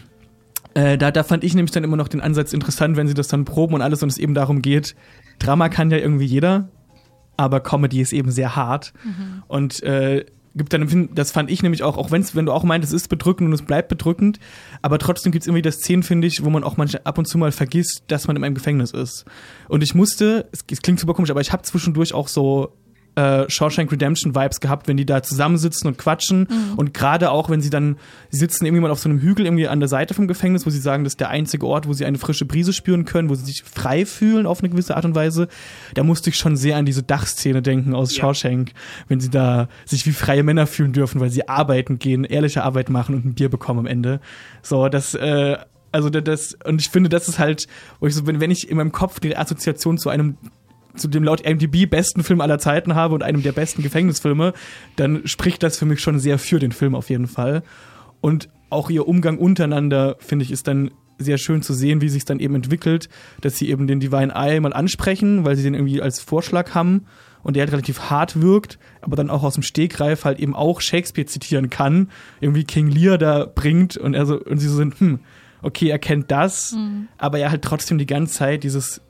Äh, da, da fand ich nämlich dann immer noch den Ansatz interessant, wenn sie das dann proben und alles und es eben darum geht, Drama kann ja irgendwie jeder, aber Comedy ist eben sehr hart. Mhm. Und äh, gibt dann, das fand ich nämlich auch, auch wenn's, wenn du auch meint, es ist bedrückend und es bleibt bedrückend, aber trotzdem gibt es immer wieder Szenen, finde ich, wo man auch manchmal ab und zu mal vergisst, dass man in einem Gefängnis ist. Und ich musste, es, es klingt super komisch, aber ich habe zwischendurch auch so Äh, Shawshank Redemption Vibes gehabt, wenn die da zusammensitzen und quatschen mhm. und gerade auch, wenn sie dann, sie sitzen irgendwie mal auf so einem Hügel irgendwie an der Seite vom Gefängnis, wo sie sagen, das ist der einzige Ort, wo sie eine frische Brise spüren können, wo sie sich frei fühlen auf eine gewisse Art und Weise, da musste ich schon sehr an diese Dachszene denken aus ja. Shawshank, wenn sie da sich wie freie Männer fühlen dürfen, weil sie arbeiten gehen, ehrliche Arbeit machen und ein Bier bekommen am Ende. So, das, äh, also das, und ich finde, das ist halt, wo ich so, wenn, wenn ich in meinem Kopf die Assoziation zu einem zu dem laut I M D B besten Film aller Zeiten habe und einem der besten Gefängnisfilme, dann spricht das für mich schon sehr für den Film auf jeden Fall. Und auch ihr Umgang untereinander, finde ich, ist dann sehr schön zu sehen, wie sich dann eben entwickelt, dass sie eben den Divine Eye mal ansprechen, weil sie den irgendwie als Vorschlag haben und der halt relativ hart wirkt, aber dann auch aus dem Stegreif halt eben auch Shakespeare zitieren kann, irgendwie King Lear da bringt und er so, und sie so sind, hm, okay, er kennt das, mhm. aber er halt trotzdem die ganze Zeit dieses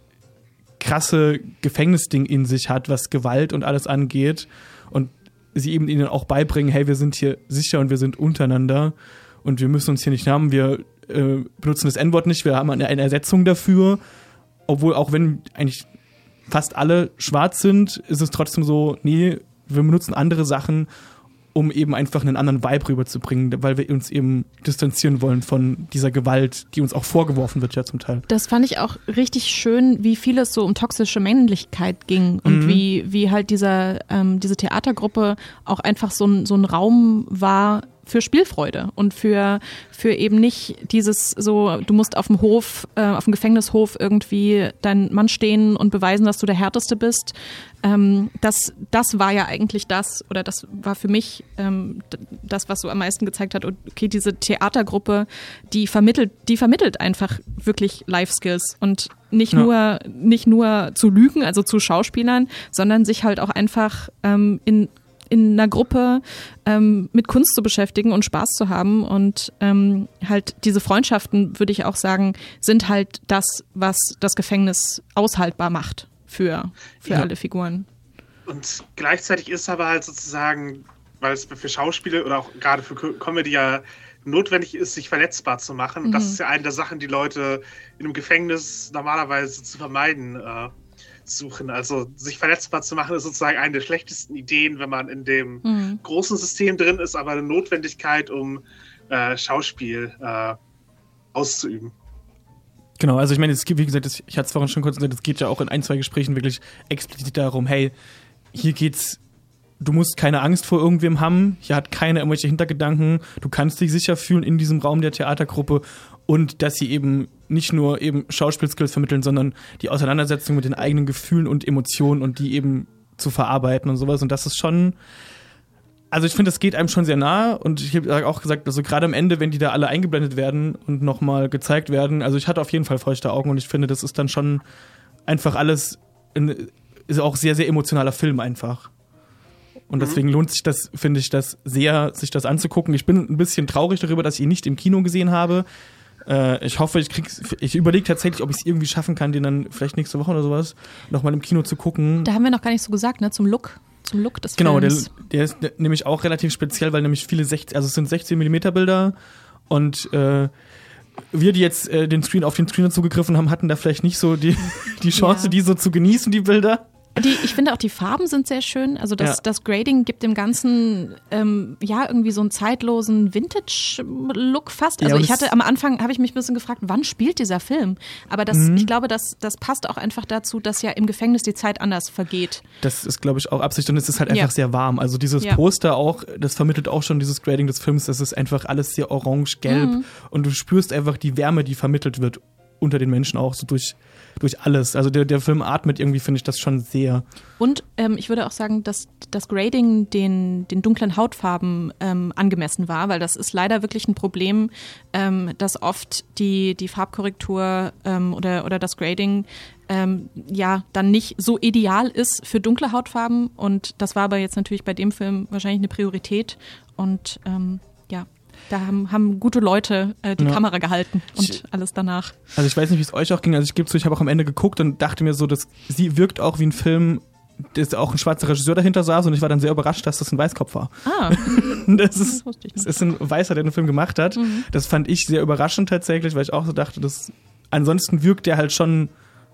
krasse Gefängnisding in sich hat, was Gewalt und alles angeht und sie eben ihnen auch beibringen, hey, wir sind hier sicher und wir sind untereinander und wir müssen uns hier nicht haben, wir äh, benutzen das En-Wort nicht, wir haben eine, eine Ersetzung dafür, obwohl auch wenn eigentlich fast alle schwarz sind, ist es trotzdem so, nee, wir benutzen andere Sachen, um eben einfach einen anderen Vibe rüberzubringen, weil wir uns eben distanzieren wollen von dieser Gewalt, die uns auch vorgeworfen wird ja zum Teil. Das fand ich auch richtig schön, wie viel es so um toxische Männlichkeit ging und mhm. wie, wie halt dieser, ähm, diese Theatergruppe auch einfach so ein, so ein Raum war für Spielfreude und für, für eben nicht dieses so, du musst auf dem Hof, äh, auf dem Gefängnishof irgendwie dein Mann stehen und beweisen, dass du der Härteste bist. Ähm, das, das war ja eigentlich das, oder das war für mich ähm, das, was so am meisten gezeigt hat, okay, diese Theatergruppe, die vermittelt, die vermittelt einfach wirklich Life-Skills und nicht ja. nur, nicht nur zu Lügen, also zu Schauspielern, sondern sich halt auch einfach ähm, in in einer Gruppe ähm, mit Kunst zu beschäftigen und Spaß zu haben und ähm, halt diese Freundschaften, würde ich auch sagen, sind halt das, was das Gefängnis aushaltbar macht für, für ja. alle Figuren. Und gleichzeitig ist aber halt sozusagen, weil es für Schauspieler oder auch gerade für Comedy ja notwendig ist, sich verletzbar zu machen. Und mhm. das ist ja eine der Sachen, die Leute in einem Gefängnis normalerweise zu vermeiden äh, suchen. Also sich verletzbar zu machen ist sozusagen eine der schlechtesten Ideen, wenn man in dem mhm. großen System drin ist, aber eine Notwendigkeit, um äh, Schauspiel äh, auszuüben. Genau, also ich meine, es gibt, wie gesagt, ich hatte es vorhin schon kurz gesagt, es geht ja auch in ein, zwei Gesprächen wirklich explizit darum, hey, hier geht's, du musst keine Angst vor irgendwem haben, hier hat keiner irgendwelche Hintergedanken, du kannst dich sicher fühlen in diesem Raum der Theatergruppe und dass sie eben nicht nur eben Schauspielskills vermitteln, sondern die Auseinandersetzung mit den eigenen Gefühlen und Emotionen und die eben zu verarbeiten und sowas. Und das ist schon, also ich finde, das geht einem schon sehr nahe und ich habe auch gesagt, also gerade am Ende, wenn die da alle eingeblendet werden und nochmal gezeigt werden, also ich hatte auf jeden Fall feuchte Augen und ich finde, das ist dann schon einfach alles, ein, ist auch sehr, sehr emotionaler Film einfach. Und deswegen lohnt sich das, finde ich, das sehr, sich das anzugucken. Ich bin ein bisschen traurig darüber, dass ich ihn nicht im Kino gesehen habe. Äh, ich hoffe, ich krieg's, ich überlege tatsächlich, ob ich es irgendwie schaffen kann, den dann vielleicht nächste Woche oder sowas nochmal im Kino zu gucken. Da haben wir noch gar nicht so gesagt, ne, zum Look, zum Look des genau, Films. Genau, der, der ist nämlich auch relativ speziell, weil nämlich viele sechzehn, also es sind sechzehn Millimeter Bilder und äh, wir, die jetzt äh, den Screen auf den Screener zugegriffen haben, hatten da vielleicht nicht so die, die Chance, ja. die so zu genießen, die Bilder. Die, ich finde auch, die Farben sind sehr schön. Also das, ja. das Grading gibt dem Ganzen ähm, ja irgendwie so einen zeitlosen Vintage-Look fast. Also ja, ich hatte am Anfang, habe ich mich ein bisschen gefragt, wann spielt dieser Film? Aber das, mhm. ich glaube, das, das passt auch einfach dazu, dass ja im Gefängnis die Zeit anders vergeht. Das ist, glaube ich, auch Absicht und es ist halt einfach ja. sehr warm. Also dieses ja. Poster auch, das vermittelt auch schon dieses Grading des Films. Das ist einfach alles sehr orange-gelb mhm. und du spürst einfach die Wärme, die vermittelt wird unter den Menschen auch so durch durch alles. Also der, der Film atmet irgendwie, finde ich das schon sehr. Und ähm, ich würde auch sagen, dass das Grading den, den dunklen Hautfarben ähm, angemessen war, weil das ist leider wirklich ein Problem, ähm, dass oft die, die Farbkorrektur ähm, oder, oder das Grading ähm, ja dann nicht so ideal ist für dunkle Hautfarben und das war aber jetzt natürlich bei dem Film wahrscheinlich eine Priorität und ähm, ja, da haben, haben gute Leute äh, die ja. Kamera gehalten und ich, alles danach. Also ich weiß nicht, wie es euch auch ging. Also ich gebe zu, ich habe auch am Ende geguckt und dachte mir so, dass sie wirkt auch wie ein Film, dass auch ein schwarzer Regisseur dahinter saß und ich war dann sehr überrascht, dass das ein Weißkopf war. Ah. das, ist, das, das ist ein Weißer, der den Film gemacht hat. Mhm. Das fand ich sehr überraschend tatsächlich, weil ich auch so dachte, dass ansonsten wirkt der halt schon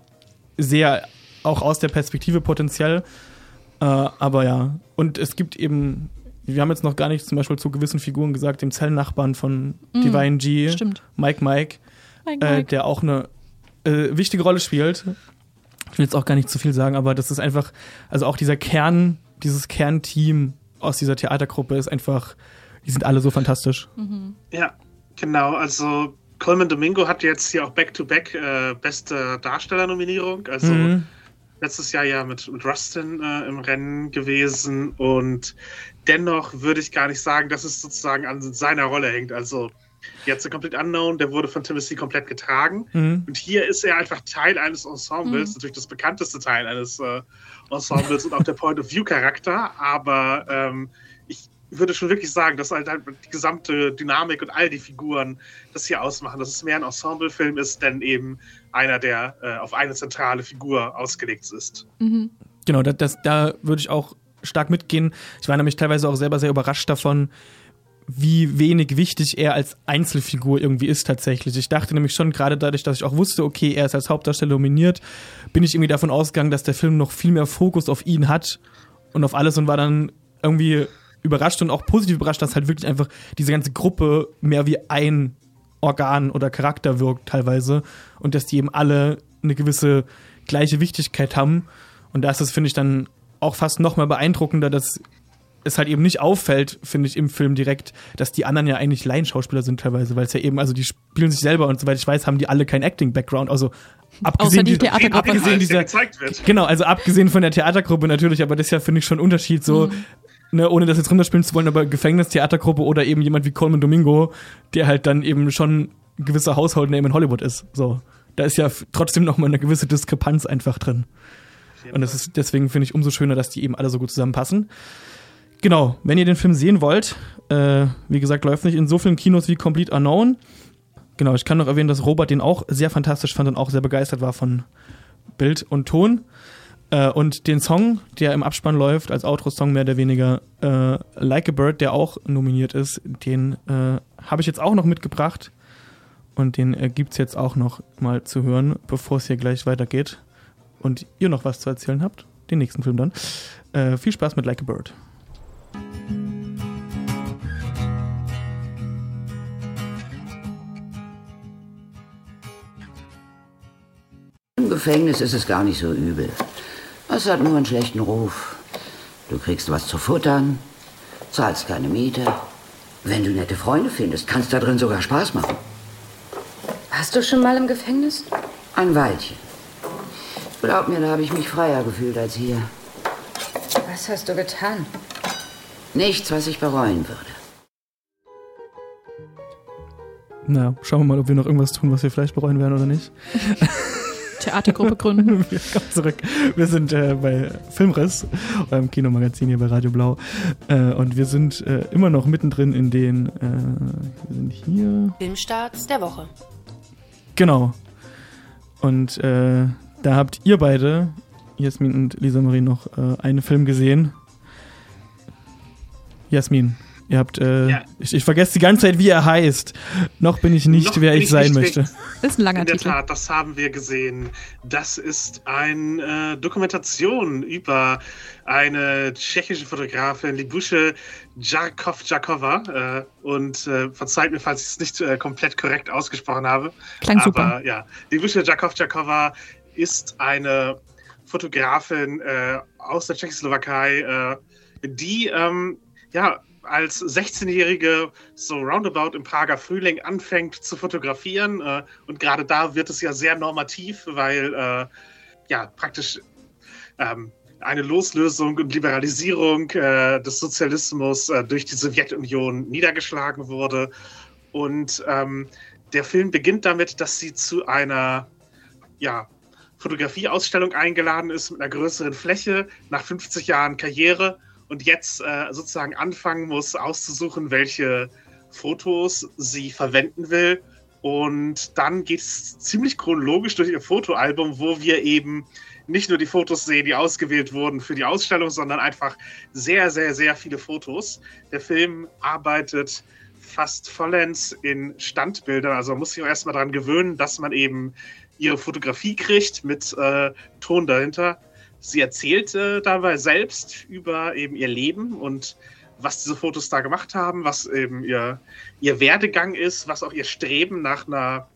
sehr auch aus der Perspektive potenziell. Äh, aber ja, und es gibt eben wir haben jetzt noch gar nichts zum Beispiel zu gewissen Figuren gesagt, dem Zellnachbarn von mm, Divine G, stimmt. Mike Mike, Mike, äh, Mike. der auch eine äh, wichtige Rolle spielt. Ich will jetzt auch gar nicht zu viel sagen, aber das ist einfach, also auch dieser Kern, dieses Kernteam aus dieser Theatergruppe ist einfach, die sind alle so fantastisch. Mhm. Ja, genau, also Colman Domingo hat jetzt hier auch Back-to-Back äh, beste Darsteller-Nominierung, also mhm. letztes Jahr ja mit, mit Rustin äh, im Rennen gewesen und dennoch würde ich gar nicht sagen, dass es sozusagen an seiner Rolle hängt. Also Jetzt The Complete Unknown, der wurde von Timothy komplett getragen. Mhm. Und hier ist er einfach Teil eines Ensembles, Mhm. natürlich das bekannteste Teil eines äh, Ensembles und auch der Point-of-View-Charakter. Aber ähm, ich würde schon wirklich sagen, dass halt die gesamte Dynamik und all die Figuren das hier ausmachen, dass es mehr ein Ensemble-Film ist, denn eben einer, der äh, auf eine zentrale Figur ausgelegt ist. Mhm. Genau, das, das, da würde ich auch stark mitgehen. Ich war nämlich teilweise auch selber sehr überrascht davon, wie wenig wichtig er als Einzelfigur irgendwie ist tatsächlich. Ich dachte nämlich schon, gerade dadurch, dass ich auch wusste, okay, er ist als Hauptdarsteller nominiert, bin ich irgendwie davon ausgegangen, dass der Film noch viel mehr Fokus auf ihn hat und auf alles und war dann irgendwie überrascht und auch positiv überrascht, dass halt wirklich einfach diese ganze Gruppe mehr wie ein Organ oder Charakter wirkt teilweise und dass die eben alle eine gewisse gleiche Wichtigkeit haben. Und da ist es, finde ich, dann auch fast noch mal beeindruckender, dass es halt eben nicht auffällt, finde ich, im Film direkt, dass die anderen ja eigentlich Laienschauspieler sind teilweise, weil es ja eben, also die spielen sich selber und soweit ich weiß, haben die alle keinen Acting-Background, also abgesehen, Außer die die, Theatergruppe. abgesehen dieser, gezeigt wird. genau, also abgesehen von der Theatergruppe natürlich, aber das ist ja, finde ich, schon ein Unterschied, so, Mhm. ne, ohne das jetzt runterspielen zu wollen, aber Gefängnistheatergruppe oder eben jemand wie Coleman Domingo, der halt dann eben schon ein gewisser Household Name in Hollywood ist, so. Da ist ja f- trotzdem noch mal eine gewisse Diskrepanz einfach drin. Und das ist, deswegen finde ich umso schöner, dass die eben alle so gut zusammenpassen. Genau, wenn ihr den Film sehen wollt, äh, wie gesagt, läuft nicht in so vielen Kinos wie Complete Unknown. Genau, ich kann noch erwähnen, dass Robert den auch sehr fantastisch fand und auch sehr begeistert war von Bild und Ton. Äh, und den Song, der im Abspann läuft, als Outro-Song mehr oder weniger, äh, Like a Bird, der auch nominiert ist, den äh, habe ich jetzt auch noch mitgebracht. Und den äh, gibt es jetzt auch noch mal zu hören, bevor es hier gleich weitergeht. Und ihr noch was zu erzählen habt, den nächsten Film dann. Äh, viel Spaß mit Like a Bird. Im Gefängnis ist es gar nicht so übel. Es hat nur einen schlechten Ruf. Du kriegst was zu futtern, zahlst keine Miete. Wenn du nette Freunde findest, kannst da drin sogar Spaß machen. Warst du schon mal im Gefängnis? Ein Weilchen. Glaub mir, da habe ich mich freier gefühlt als hier. Was hast du getan? Nichts, was ich bereuen würde. Na, schauen wir mal, ob wir noch irgendwas tun, was wir vielleicht bereuen werden oder nicht. Theatergruppe gründen. Wir kommen zurück. Wir sind äh, bei Filmriss, beim Kinomagazin hier bei Radio Blau. Äh, und wir sind äh, immer noch mittendrin in den, äh, wir sind hier. Filmstarts der Woche. Genau. Und äh, da habt ihr beide, Jasmin und Lisa Marie, noch äh, einen Film gesehen. Jasmin, ihr habt, äh, Ja. ich, ich vergesse die ganze Zeit, wie er heißt. Noch bin ich nicht, Noch wer bin ich ich sein nicht, möchte. Das ist ein langer In der Titel. Tat, das haben wir gesehen. Das ist eine äh, Dokumentation über eine tschechische Fotografin, Libusche Jakov-Jakova. Äh, und äh, verzeiht mir, falls ich es nicht äh, komplett korrekt ausgesprochen habe. Klang Aber super. ja, Libusche Jakov-Jakova ist eine Fotografin äh, aus der Tschechoslowakei, äh, die ähm, ja als sechzehnjährige so roundabout im Prager Frühling anfängt zu fotografieren. Äh, und gerade da wird es ja sehr normativ, weil äh, ja praktisch ähm, eine Loslösung und Liberalisierung äh, des Sozialismus äh, durch die Sowjetunion niedergeschlagen wurde. Und ähm, der Film beginnt damit, dass sie zu einer ja, Fotografieausstellung eingeladen ist mit einer größeren Fläche nach fünfzig Jahren Karriere und jetzt äh, sozusagen anfangen muss, auszusuchen, welche Fotos sie verwenden will. Und dann geht es ziemlich chronologisch durch ihr Fotoalbum, wo wir eben nicht nur die Fotos sehen, die ausgewählt wurden für die Ausstellung, sondern einfach sehr, sehr, sehr viele Fotos. Der Film arbeitet fast vollends in Standbildern. Also man muss sich auch erstmal daran gewöhnen, dass man eben ihre Fotografie kriegt mit äh, Ton dahinter. Sie erzählt äh, dabei selbst über eben ihr Leben und was diese Fotos da gemacht haben, was eben ihr, ihr Werdegang ist, was auch ihr Streben nach einer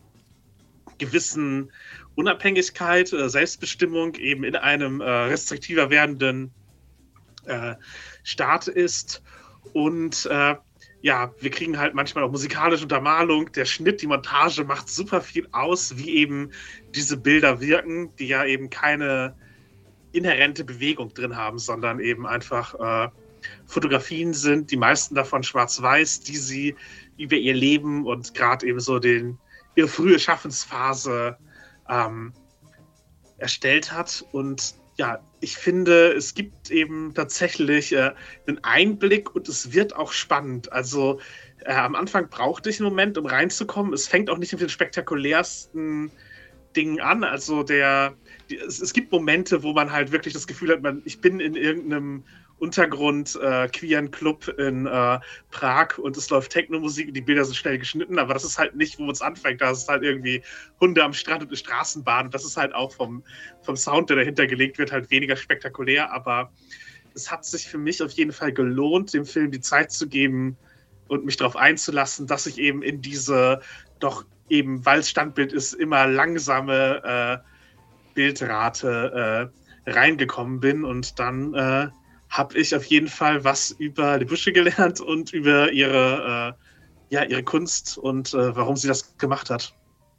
gewissen Unabhängigkeit, äh, Selbstbestimmung eben in einem äh, restriktiver werdenden äh, Staat ist. Und äh, ja, wir kriegen halt manchmal auch musikalische Untermalung. Der Schnitt, die Montage macht super viel aus, wie eben diese Bilder wirken, die ja eben keine inhärente Bewegung drin haben, sondern eben einfach äh, Fotografien sind, die meisten davon schwarz-weiß, die sie über ihr Leben und gerade eben so den, ihre frühe Schaffensphase ähm, erstellt hat. Und ja, ich finde, es gibt eben tatsächlich äh, einen Einblick und es wird auch spannend. Also äh, am Anfang brauchte ich einen Moment, um reinzukommen. Es fängt auch nicht mit den spektakulärsten Dingen an. Also der, die, es, es gibt Momente, wo man halt wirklich das Gefühl hat, man, ich bin in irgendeinem Untergrund äh, queeren Club in äh, Prag und es läuft Techno-Musik und die Bilder sind schnell geschnitten, aber das ist halt nicht, wo es anfängt. Da ist halt irgendwie Hunde am Strand und eine Straßenbahn und das ist halt auch vom, vom Sound, der dahinter gelegt wird, halt weniger spektakulär, aber es hat sich für mich auf jeden Fall gelohnt, dem Film die Zeit zu geben und mich darauf einzulassen, dass ich eben in diese doch eben, weil es Standbild ist, immer langsame äh, Bildrate äh, reingekommen bin und dann äh, habe ich auf jeden Fall was über Debussy gelernt und über ihre, äh, ja, ihre Kunst und äh, warum sie das gemacht hat.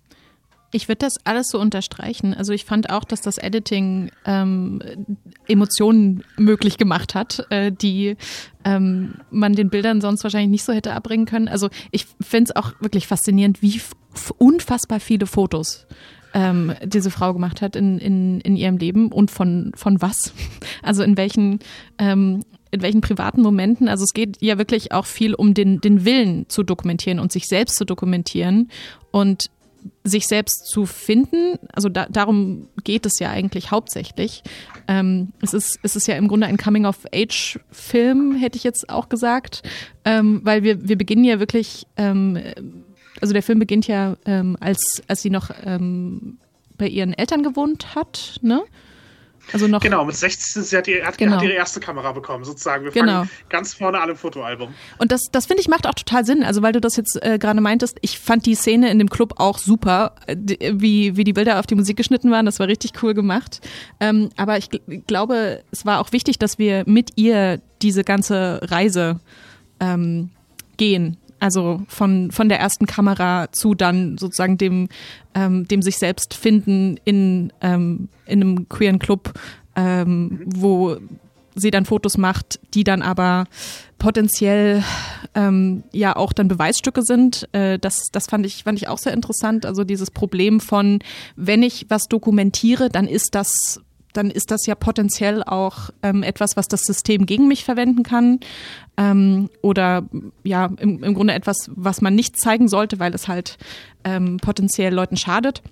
Ich würde das alles so unterstreichen. Also ich fand auch, dass das Editing ähm, Emotionen möglich gemacht hat, äh, die ähm, man den Bildern sonst wahrscheinlich nicht so hätte abbringen können. Also ich finde es auch wirklich faszinierend, wie f- unfassbar viele Fotos ähm, diese Frau gemacht hat in, in, in ihrem Leben und von, von was. Also in welchen ähm, in welchen privaten Momenten. Also es geht ja wirklich auch viel um den, den Willen zu dokumentieren und sich selbst zu dokumentieren und sich selbst zu finden, also da, darum geht es ja eigentlich hauptsächlich. Ähm, es ist, es ist ja im Grunde ein Coming-of-Age-Film, hätte ich jetzt auch gesagt, ähm, weil wir, wir beginnen ja wirklich, ähm, also der Film beginnt ja, ähm, als, als sie noch ähm, bei ihren Eltern gewohnt hat, ne? Also noch genau, mit sechzehn, sie hat, die, hat, genau. hat ihre erste Kamera bekommen, sozusagen. Wir genau. fangen ganz vorne an im Fotoalbum. Und das, das finde ich, macht auch total Sinn. Also weil du das jetzt äh, gerade meintest, ich fand die Szene in dem Club auch super, die, wie, wie die Bilder auf die Musik geschnitten waren. Das war richtig cool gemacht. Ähm, aber ich gl- glaube, es war auch wichtig, dass wir mit ihr diese ganze Reise ähm, gehen. Also von, von der ersten Kamera zu dann sozusagen dem, ähm, dem sich selbst finden in, ähm, in einem queeren Club, ähm, wo sie dann Fotos macht, die dann aber potenziell ähm, ja auch dann Beweisstücke sind. Äh, das das fand ich, fand ich auch sehr interessant. Also dieses Problem von, wenn ich was dokumentiere, dann ist das dann ist das ja potenziell auch ähm, etwas, was das System gegen mich verwenden kann ähm, oder ja im, im Grunde etwas, was man nicht zeigen sollte, weil es halt ähm, potenziell Leuten schadet.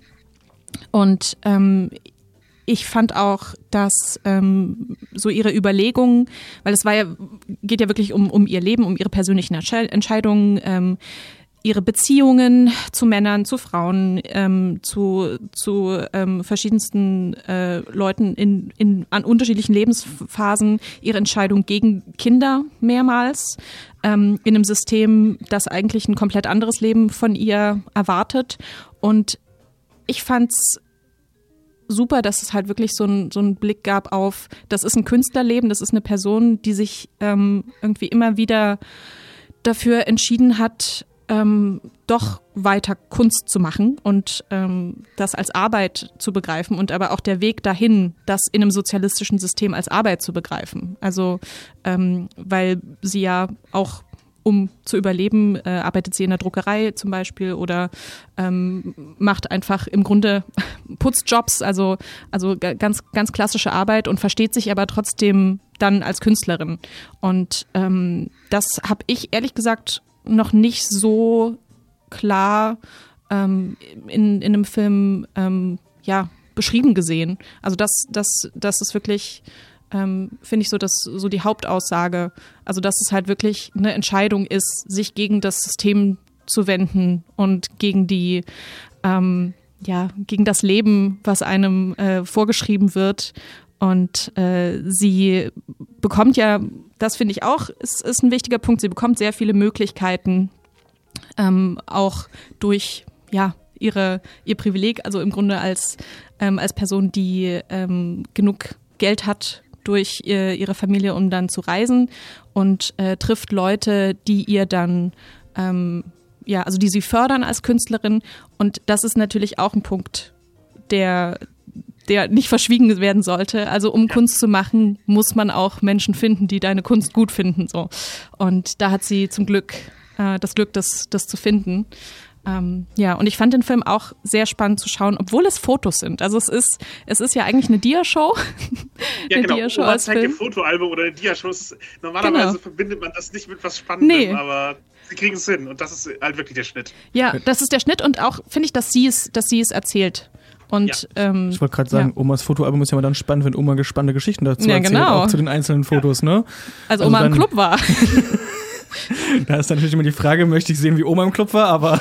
Und ähm, ich fand auch, dass ähm, so ihre Überlegungen, weil es war ja, geht ja wirklich um, um ihr Leben, um ihre persönlichen Entscheidungen, ähm, ihre Beziehungen zu Männern, zu Frauen, ähm, zu, zu ähm, verschiedensten äh, Leuten in, in, an unterschiedlichen Lebensphasen, ihre Entscheidung gegen Kinder mehrmals, ähm, in einem System, das eigentlich ein komplett anderes Leben von ihr erwartet. Und ich fand's super, dass es halt wirklich so ein, so einen Blick gab auf, das ist ein Künstlerleben, das ist eine Person, die sich ähm, irgendwie immer wieder dafür entschieden hat, Ähm, doch weiter Kunst zu machen und ähm, das als Arbeit zu begreifen und aber auch der Weg dahin, das in einem sozialistischen System als Arbeit zu begreifen. Also ähm, weil sie ja auch, um zu überleben, äh, arbeitet sie in der Druckerei zum Beispiel oder ähm, macht einfach im Grunde Putzjobs, also, also ganz, ganz klassische Arbeit und versteht sich aber trotzdem dann als Künstlerin. Und ähm, das habe ich ehrlich gesagt noch nicht so klar ähm, in, in einem Film ähm, ja, beschrieben gesehen. Also das, das, das ist wirklich, ähm, finde ich, so, das, so die Hauptaussage. Also dass es halt wirklich eine Entscheidung ist, sich gegen das System zu wenden und gegen die, ähm, ja, gegen das Leben, was einem äh, vorgeschrieben wird. Und äh, sie bekommt ja, das finde ich auch, ist, ist ein wichtiger Punkt, sie bekommt sehr viele Möglichkeiten, ähm, auch durch ja, ihre, ihr Privileg, also im Grunde als, ähm, als Person, die ähm, genug Geld hat durch ihr, ihre Familie, um dann zu reisen und äh, trifft Leute, die ihr dann, ähm, ja, also die sie fördern als Künstlerin. Und das ist natürlich auch ein Punkt, der der nicht verschwiegen werden sollte. Also um ja. Kunst zu machen, muss man auch Menschen finden, die deine Kunst gut finden. So. Und da hat sie zum Glück äh, das Glück, das, das zu finden. Ähm, ja, und ich fand den Film auch sehr spannend zu schauen, obwohl es Fotos sind. Also es ist, es ist ja eigentlich eine Dia-Show. Ja, eine genau. Dia-Show Oma als zeigt Film. ihr Fotoalbum oder eine Dia-Show. Normalerweise Genau. verbindet man das nicht mit was Spannendem, Nee. aber sie kriegen es hin und das ist halt wirklich der Schnitt. Ja, das ist der Schnitt und auch finde ich, dass sie es, dass sie es erzählt. Und, Ja. ähm, Ich wollte gerade sagen, ja. Omas Fotoalbum ist ja mal dann spannend, wenn Oma gespannte Geschichten dazu Ja, erzählt, genau. auch zu den einzelnen Fotos, ne? Also Also Oma im dann- Club war. Da ist natürlich immer die Frage, möchte ich sehen, wie Oma im Club war, aber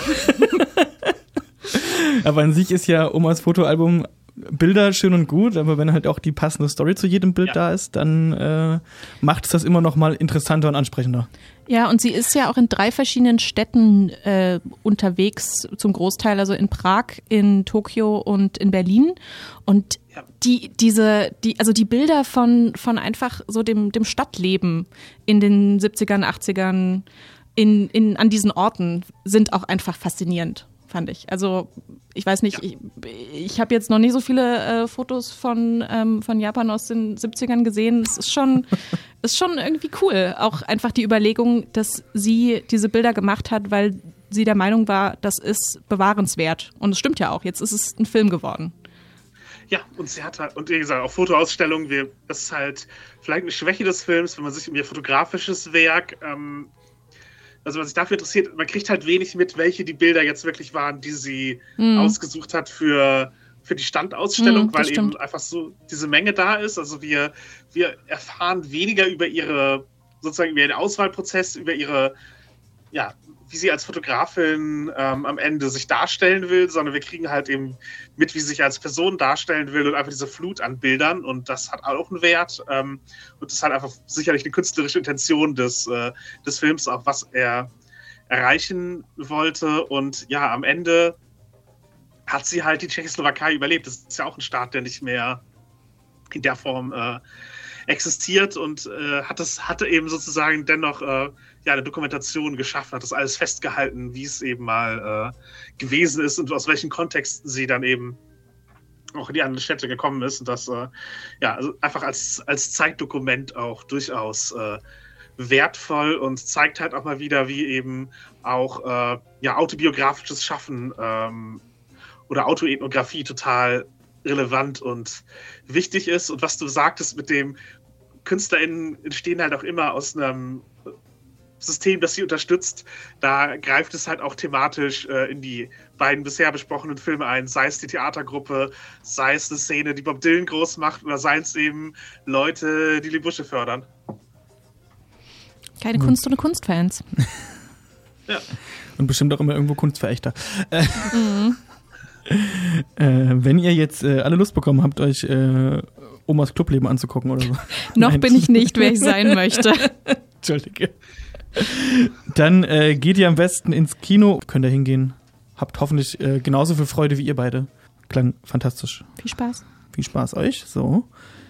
aber an sich ist ja Omas Fotoalbum Bilder schön und gut, aber wenn halt auch die passende Story zu jedem Bild Ja. da ist, dann äh, macht es das immer noch mal interessanter und ansprechender. Ja, und sie ist ja auch in drei verschiedenen Städten äh, unterwegs, zum Großteil, also in Prag, in Tokio und in Berlin. Und Ja. die, diese, die, also die Bilder von, von einfach so dem, dem Stadtleben in den siebzigern, achtzigern, in, in, an diesen Orten sind auch einfach faszinierend, fand ich. Also ich weiß nicht, ich, ich habe jetzt noch nicht so viele äh, Fotos von, ähm, von Japan aus den siebzigern gesehen. Es ist schon, ist schon irgendwie cool. Auch einfach die Überlegung, dass sie diese Bilder gemacht hat, weil sie der Meinung war, das ist bewahrenswert. Und es stimmt ja auch. Jetzt ist es ein Film geworden. Ja, und sie hat halt, und wie gesagt, auch Fotoausstellungen, wir, das ist halt vielleicht eine Schwäche des Films, wenn man sich um ihr fotografisches Werk, ähm, also was sich dafür interessiert, man kriegt halt wenig mit, welche die Bilder jetzt wirklich waren, die sie Mhm. ausgesucht hat für, für die Standausstellung, Mhm, das weil eben stimmt. einfach so diese Menge da ist. Also wir, wir erfahren weniger über ihre, sozusagen über ihren Auswahlprozess, über ihre, ja, wie sie als Fotografin ähm, am Ende sich darstellen will, sondern wir kriegen halt eben mit, wie sie sich als Person darstellen will und einfach diese Flut an Bildern und das hat auch einen Wert ähm, und das ist halt einfach sicherlich eine künstlerische Intention des, äh, des Films, auch was er erreichen wollte und ja, am Ende hat sie halt die Tschechoslowakei überlebt. Das ist ja auch ein Staat, der nicht mehr in der Form äh, existiert und äh, hat das, hatte eben sozusagen dennoch äh, ja, eine Dokumentation geschaffen, hat das alles festgehalten, wie es eben mal äh, gewesen ist und aus welchen Kontexten sie dann eben auch in die anderen Städte gekommen ist und das äh, ja, also einfach als, als Zeitdokument auch durchaus äh, wertvoll und zeigt halt auch mal wieder, wie eben auch äh, ja, autobiografisches Schaffen ähm, oder Autoethnografie total relevant und wichtig ist. Und was du sagtest mit dem, KünstlerInnen entstehen halt auch immer aus einem System, das sie unterstützt. Da greift es halt auch thematisch äh, in die beiden bisher besprochenen Filme ein, sei es die Theatergruppe, sei es eine Szene, die Bob Dylan groß macht oder sei es eben Leute, die die Busche fördern. Keine Kunst ohne Kunstfans. Ja. Und bestimmt auch immer irgendwo Kunstverächter. Äh, äh, wenn ihr jetzt äh, alle Lust bekommen habt, euch äh, Omas Clubleben anzugucken oder so. Noch Nein. bin ich nicht, wer ich sein möchte. Entschuldige. Dann äh, geht ihr am besten ins Kino, könnt ihr hingehen. Habt hoffentlich äh, genauso viel Freude wie ihr beide. Klang fantastisch. Viel Spaß. Viel Spaß euch. So.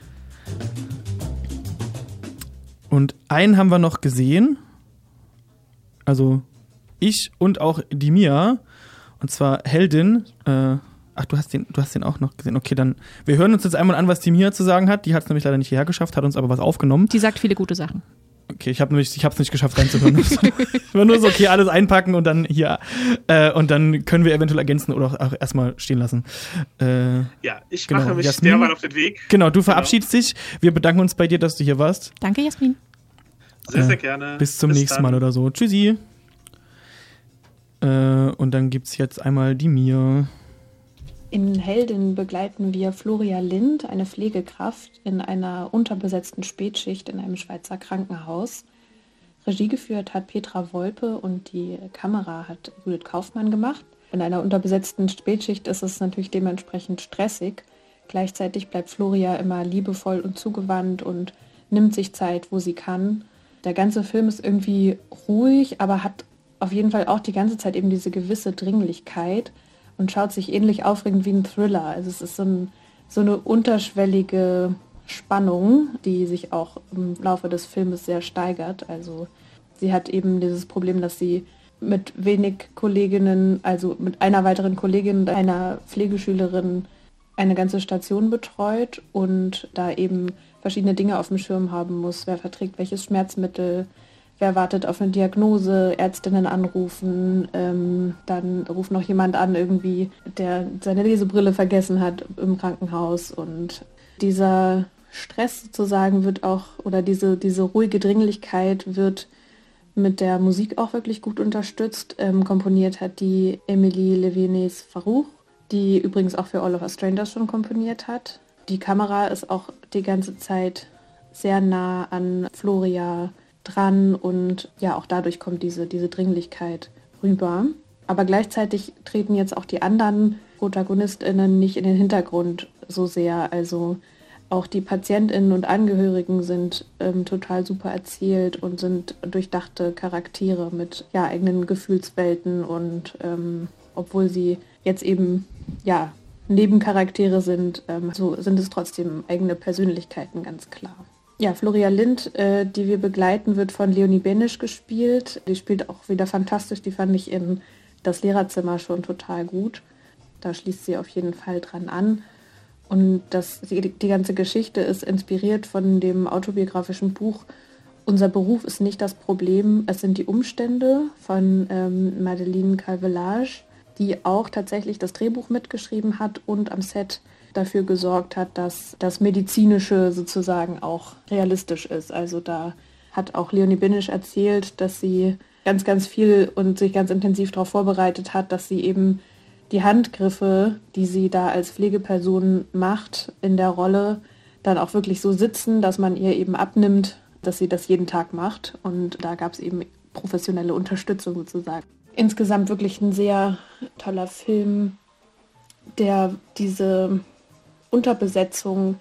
Und einen haben wir noch gesehen. Also ich und auch die Mia. Und zwar Heldin. Äh, ach, du hast den, du hast den auch noch gesehen. Okay, dann wir hören uns jetzt einmal an, was die Mia zu sagen hat. Die hat es nämlich leider nicht hierher geschafft, hat uns aber was aufgenommen. Die sagt viele gute Sachen. Okay, ich habe nämlich, ich habe es nicht geschafft reinzuhören. Ich war nur so, okay, alles einpacken und dann hier äh, und dann können wir eventuell ergänzen oder auch erstmal stehen lassen. Äh, Ja, ich Genau, mache mich Jasmin? derweil auf den Weg. genau, du verabschiedest dich. Wir bedanken uns bei dir, dass du hier warst. Danke, Jasmin. Sehr, Äh, sehr gerne. Bis zum nächsten dann. Mal oder so. Tschüssi. Äh, und dann gibt's jetzt einmal die Mia. In Heldin begleiten wir Floria Lind, eine Pflegekraft, in einer unterbesetzten Spätschicht in einem Schweizer Krankenhaus. Regie geführt hat Petra Wolpe und die Kamera hat Judith Kaufmann gemacht. In einer unterbesetzten Spätschicht ist es natürlich dementsprechend stressig. Gleichzeitig bleibt Floria immer liebevoll und zugewandt und nimmt sich Zeit, wo sie kann. Der ganze Film ist irgendwie ruhig, aber hat auf jeden Fall auch die ganze Zeit eben diese gewisse Dringlichkeit und schaut sich ähnlich aufregend wie ein Thriller. Also es ist so, ein, so eine unterschwellige Spannung, die sich auch im Laufe des Filmes sehr steigert. Also sie hat eben dieses Problem, dass sie mit wenig Kolleginnen, also mit einer weiteren Kollegin und einer Pflegeschülerin eine ganze Station betreut und da eben verschiedene Dinge auf dem Schirm haben muss. Wer verträgt welches Schmerzmittel, wer wartet auf eine Diagnose, Ärztinnen anrufen, ähm, dann ruft noch jemand an irgendwie, der seine Lesebrille vergessen hat im Krankenhaus. Und dieser Stress sozusagen wird auch, oder diese, diese ruhige Dringlichkeit wird mit der Musik auch wirklich gut unterstützt. Ähm, komponiert hat die Emilie Levenes-Farouch, die übrigens auch für All of Us Strangers schon komponiert hat. Die Kamera ist auch die ganze Zeit sehr nah an Floria dran und ja, auch dadurch kommt diese, diese Dringlichkeit rüber. Aber gleichzeitig treten jetzt auch die anderen ProtagonistInnen nicht in den Hintergrund so sehr. Also auch die PatientInnen und Angehörigen sind ähm, total super erzählt und sind durchdachte Charaktere mit ja, eigenen Gefühlswelten und ähm, obwohl sie jetzt eben ja, Nebencharaktere sind, ähm, so sind es trotzdem eigene Persönlichkeiten, ganz klar. Ja, Floria Lind, äh, die wir begleiten, wird von Leonie Benisch gespielt. Die spielt auch wieder fantastisch. Die fand ich in Das Lehrerzimmer schon total gut. Da schließt sie auf jeden Fall dran an. Und das, die, die ganze Geschichte ist inspiriert von dem autobiografischen Buch Unser Beruf ist nicht das Problem, es sind die Umstände von ähm, Madeleine Calvelage, die auch tatsächlich das Drehbuch mitgeschrieben hat und am Set dafür gesorgt hat, dass das Medizinische sozusagen auch realistisch ist. Also da hat auch Leonie Benisch erzählt, dass sie ganz, ganz viel und sich ganz intensiv darauf vorbereitet hat, dass sie eben die Handgriffe, die sie da als Pflegeperson macht in der Rolle, dann auch wirklich so sitzen, dass man ihr eben abnimmt, dass sie das jeden Tag macht. Und da gab es eben professionelle Unterstützung sozusagen. Insgesamt wirklich ein sehr toller Film, der diese Unterbesetzung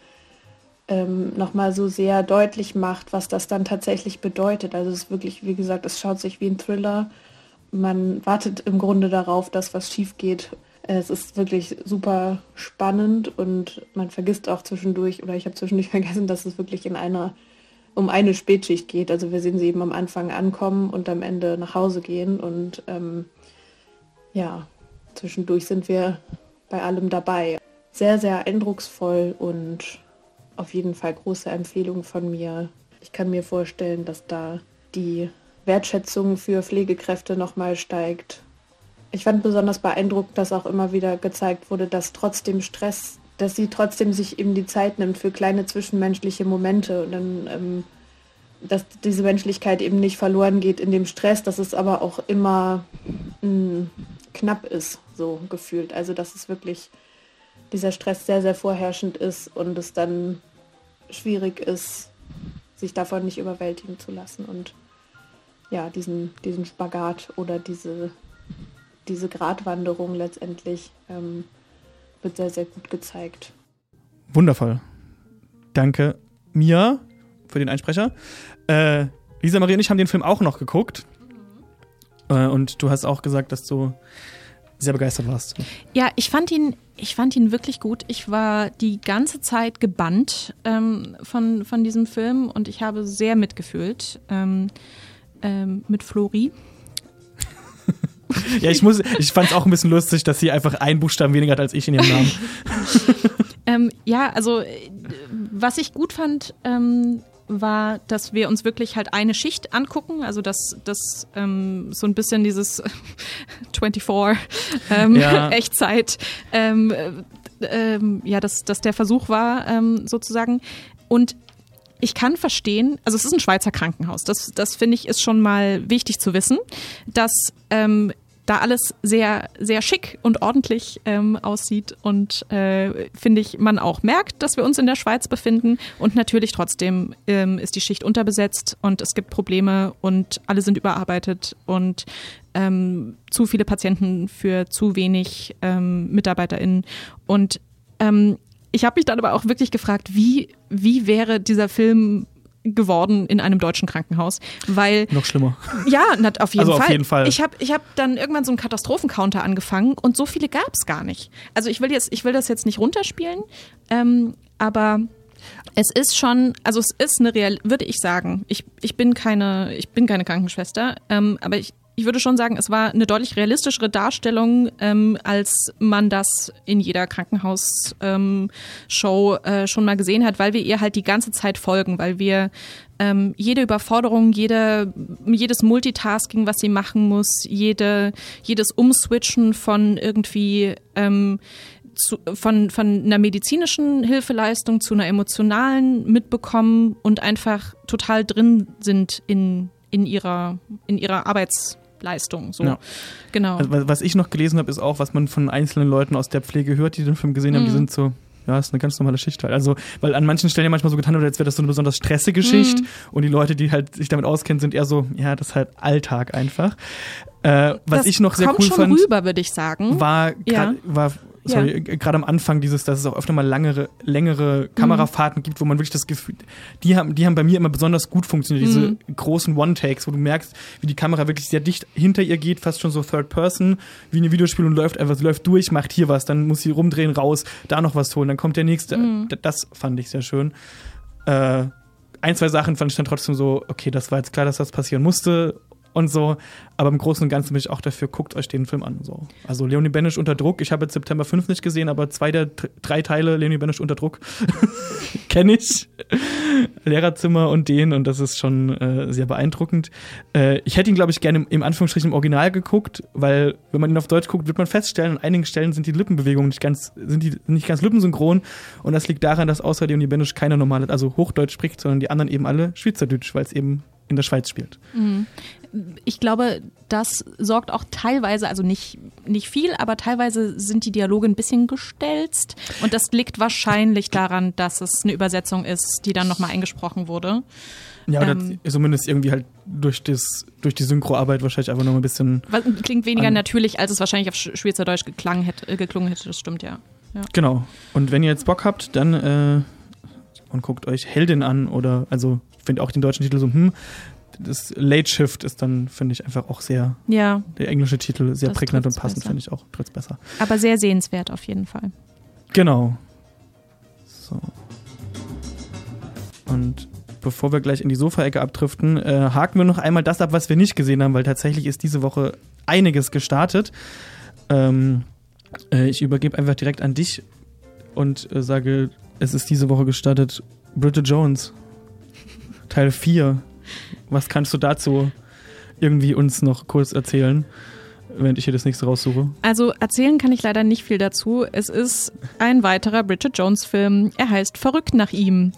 ähm, nochmal so sehr deutlich macht, was das dann tatsächlich bedeutet. Also es ist wirklich, wie gesagt, es schaut sich wie ein Thriller. Man wartet im Grunde darauf, dass was schief geht. Es ist wirklich super spannend und man vergisst auch zwischendurch, oder ich habe zwischendurch vergessen, dass es wirklich in einer, um eine Spätschicht geht. Also wir sehen sie eben am Anfang ankommen und am Ende nach Hause gehen. Und ähm, ja, zwischendurch sind wir bei allem dabei. Sehr, sehr eindrucksvoll und auf jeden Fall große Empfehlung von mir. Ich kann mir vorstellen, dass da die Wertschätzung für Pflegekräfte nochmal steigt. Ich fand besonders beeindruckend, dass auch immer wieder gezeigt wurde, dass trotzdem Stress, dass sie trotzdem sich eben die Zeit nimmt für kleine zwischenmenschliche Momente und dann, ähm, dass diese Menschlichkeit eben nicht verloren geht in dem Stress, dass es aber auch immer mh, knapp ist, so gefühlt. Also dass es wirklich dieser Stress sehr, sehr vorherrschend ist und es dann schwierig ist, sich davon nicht überwältigen zu lassen und ja, diesen, diesen Spagat oder diese, diese Gratwanderung letztendlich ähm, wird sehr, sehr gut gezeigt. Wundervoll. Danke, Mia, für den Einsprecher. Äh, Lisa Marie und ich haben den Film auch noch geguckt. Mhm. Äh, und du hast auch gesagt, dass du sehr begeistert warst. Ja, ich fand ihn, ich fand ihn wirklich gut. Ich war die ganze Zeit gebannt ähm, von, von diesem Film und ich habe sehr mitgefühlt. Ähm, Ähm, mit Flori. Ja, ich muss, ich fand es auch ein bisschen lustig, dass sie einfach einen Buchstaben weniger hat als ich in ihrem Namen. ähm, ja, also was ich gut fand, ähm, war, dass wir uns wirklich halt eine Schicht angucken, also dass das ähm, so ein bisschen dieses vierundzwanzig ähm, ja. Echtzeit, ähm, ähm, ja, dass, dass der Versuch war, ähm, sozusagen. Und ich kann verstehen, also es ist ein Schweizer Krankenhaus, das, das finde ich ist schon mal wichtig zu wissen, dass ähm, da alles sehr, sehr schick und ordentlich ähm, aussieht und äh, finde ich, man auch merkt, dass wir uns in der Schweiz befinden und natürlich trotzdem ähm, ist die Schicht unterbesetzt und es gibt Probleme und alle sind überarbeitet und ähm, zu viele Patienten für zu wenig ähm, MitarbeiterInnen und ähm, ich habe mich dann aber auch wirklich gefragt, wie, wie wäre dieser Film geworden in einem deutschen Krankenhaus? Weil noch schlimmer. Ja, auf jeden also Fall. Auf jeden Fall. Ich habe ich hab dann irgendwann so einen Katastrophencounter angefangen und so viele gab es gar nicht. Also ich will jetzt, ich will das jetzt nicht runterspielen, ähm, aber es ist schon, also es ist eine real, würde ich sagen, ich, ich bin keine, ich bin keine Krankenschwester, ähm, aber ich ich würde schon sagen, es war eine deutlich realistischere Darstellung, ähm, als man das in jeder Krankenhausshow ähm, äh, schon mal gesehen hat, weil wir ihr halt die ganze Zeit folgen, weil wir ähm, jede Überforderung, jede, jedes Multitasking, was sie machen muss, jede, jedes Umswitchen von irgendwie ähm, Zu, von, von einer medizinischen Hilfeleistung zu einer emotionalen mitbekommen und einfach total drin sind in, in, ihrer, in ihrer Arbeitsleistung. So. Ja. Genau. Also, was ich noch gelesen habe, ist auch, was man von einzelnen Leuten aus der Pflege hört, die den Film gesehen haben, Mhm. die sind so, ja, ist eine ganz normale Schicht halt. Also, weil an manchen Stellen ja manchmal so getan wird, als wäre das so eine besonders stressige Schicht Mhm. und die Leute, die halt sich damit auskennen, sind eher so, ja, das ist halt Alltag einfach. Äh, was das ich noch sehr kommt cool schon fand, rüber, würde ich sagen. war, Ja. grad, war sorry, Ja. gerade am Anfang dieses, dass es auch öfter mal langere, längere Kamerafahrten gibt, wo man wirklich das Gefühl, die haben, die haben bei mir immer besonders gut funktioniert, diese Mhm. großen One-Takes, wo du merkst, wie die Kamera wirklich sehr dicht hinter ihr geht, fast schon so Third Person, wie ein Videospiel und läuft einfach, sie läuft durch, macht hier was, dann muss sie rumdrehen, raus, da noch was holen, dann kommt der nächste. Mhm. D- Das fand ich sehr schön. Äh, ein, zwei Sachen fand ich dann trotzdem so, okay, das war jetzt klar, dass das passieren musste und so, aber im Großen und Ganzen bin ich auch dafür, guckt euch den Film an. So. Also Leonie Benisch unter Druck, ich habe jetzt September fünf nicht gesehen, aber zwei der t- drei Teile Leonie Benisch unter Druck kenne ich. Lehrerzimmer und den, und das ist schon äh, sehr beeindruckend. Äh, ich hätte ihn, glaube ich, gerne im, im Anführungsstrichen im Original geguckt, weil wenn man ihn auf Deutsch guckt, wird man feststellen, an einigen Stellen sind die Lippenbewegungen nicht ganz, sind die nicht ganz lippensynchron, und das liegt daran, dass außer Leonie Benisch keine normale, also Hochdeutsch spricht, sondern die anderen eben alle Schweizerdeutsch, weil es eben in der Schweiz spielt. Mhm. Ich glaube, das sorgt auch teilweise, also nicht, nicht viel, aber teilweise sind die Dialoge ein bisschen gestelzt. Und das liegt wahrscheinlich daran, dass es eine Übersetzung ist, die dann nochmal eingesprochen wurde. Ja, oder Ähm, zumindest irgendwie halt durch, das, durch die Synchroarbeit wahrscheinlich einfach noch ein bisschen. Was, klingt weniger an- natürlich, als es wahrscheinlich auf Sch- Schweizerdeutsch geklang hätte, äh, geklungen hätte, das stimmt, ja. ja. Genau. Und wenn ihr jetzt Bock habt, dann äh, und guckt euch Heldin an, oder, also ich finde auch den deutschen Titel so, hm, das Late Shift ist dann, finde ich, einfach auch sehr, Ja. der englische Titel sehr Das prägnant und trifft's passend, besser. finde ich auch, trifft's besser. Aber sehr sehenswert auf jeden Fall. Genau. So. Und bevor wir gleich in die Sofaecke abdriften, äh, haken wir noch einmal das ab, was wir nicht gesehen haben, weil tatsächlich ist diese Woche einiges gestartet. Ähm, äh, ich übergebe einfach direkt an dich und äh, sage, es ist diese Woche gestartet Bridget Jones, Teil vier. Was kannst du dazu irgendwie uns noch kurz erzählen, während ich hier das nächste raussuche? Also erzählen kann ich leider nicht viel dazu. Es ist ein weiterer Bridget Jones-Film. Er heißt Verrückt nach ihm.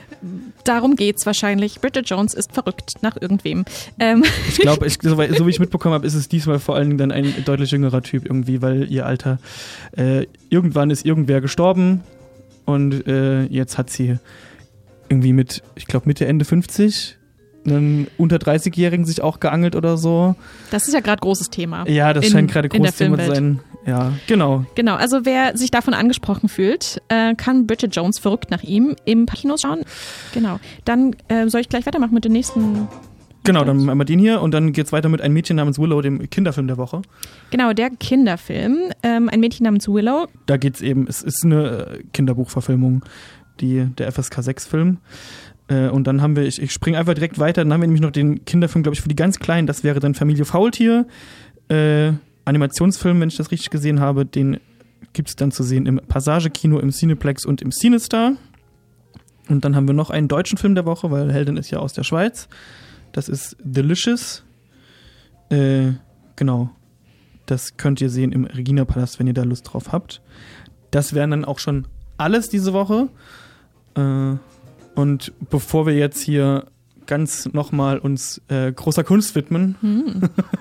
Darum geht's wahrscheinlich. Bridget Jones ist verrückt nach irgendwem. Ähm. Ich glaube, ich, so, so wie ich mitbekommen habe, ist es diesmal vor allen Dingen dann ein deutlich jüngerer Typ irgendwie, weil ihr Alter, äh, irgendwann ist irgendwer gestorben und äh, jetzt hat sie irgendwie mit, ich glaube Mitte, Ende fünfzig, einen unter dreißigjährigen sich auch geangelt oder so. Das ist ja gerade großes Thema. Ja, das in, scheint gerade in der großes Thema zu Filmwelt. sein. Ja, genau. Genau, also wer sich davon angesprochen fühlt, äh, kann Bridget Jones verrückt nach ihm im Kino schauen. Genau. Dann äh, soll ich gleich weitermachen mit dem nächsten. Genau, dann machen wir den hier und dann geht's weiter mit Ein Mädchen namens Willow, dem Kinderfilm der Woche. Genau, der Kinderfilm. Ähm, Ein Mädchen namens Willow. Da geht's eben, es ist eine Kinderbuchverfilmung, die, der F S K sechs Film. Äh, und dann haben wir, ich, ich springe einfach direkt weiter, dann haben wir nämlich noch den Kinderfilm, glaube ich, für die ganz Kleinen, das wäre dann Familie Faultier. Äh, Animationsfilm, wenn ich das richtig gesehen habe, den gibt's dann zu sehen im Passage-Kino, im Cineplex und im Cinestar. Und dann haben wir noch einen deutschen Film der Woche, weil Heldin ist ja aus der Schweiz. Das ist Delicious. Äh, genau. Das könnt ihr sehen im Regina-Palast, wenn ihr da Lust drauf habt. Das wären dann auch schon alles diese Woche. Äh, und bevor wir jetzt hier ganz nochmal uns äh, großer Kunst widmen, Hm.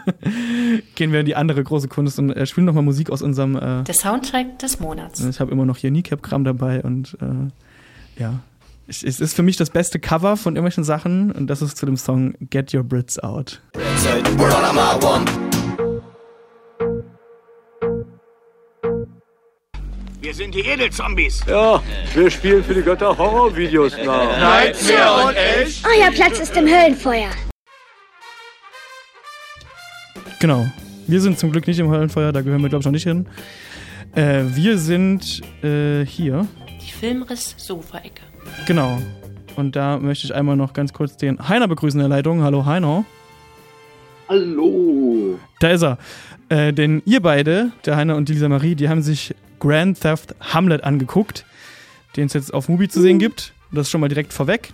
gehen wir in die andere große Kunst und äh, spielen nochmal Musik aus unserem... Äh, Der Soundtrack des Monats. ich habe immer noch hier Kneecap-Kram dabei und äh, ja, es, es ist für mich das beste Cover von irgendwelchen Sachen und das ist zu dem Song Get Your Brits Out. Wir sind die Edelzombies. Ja, wir spielen für die Götter Horrorvideos nach. Nightmare und Elch. Euer Platz ist im Höllenfeuer. Genau. Wir sind zum Glück nicht im Höllenfeuer, da gehören wir, glaube ich, noch nicht hin. Äh, wir sind äh, hier. Die Filmriss-Sofa-Ecke. Genau. Und da möchte ich einmal noch ganz kurz den Heiner begrüßen in der Leitung. Hallo Heiner. Hallo. Da ist er. Äh, denn ihr beide, der Heiner und die Lisa Marie, die haben sich Grand Theft Hamlet angeguckt, den es jetzt auf Mubi zu sehen gibt. Das ist schon mal direkt vorweg.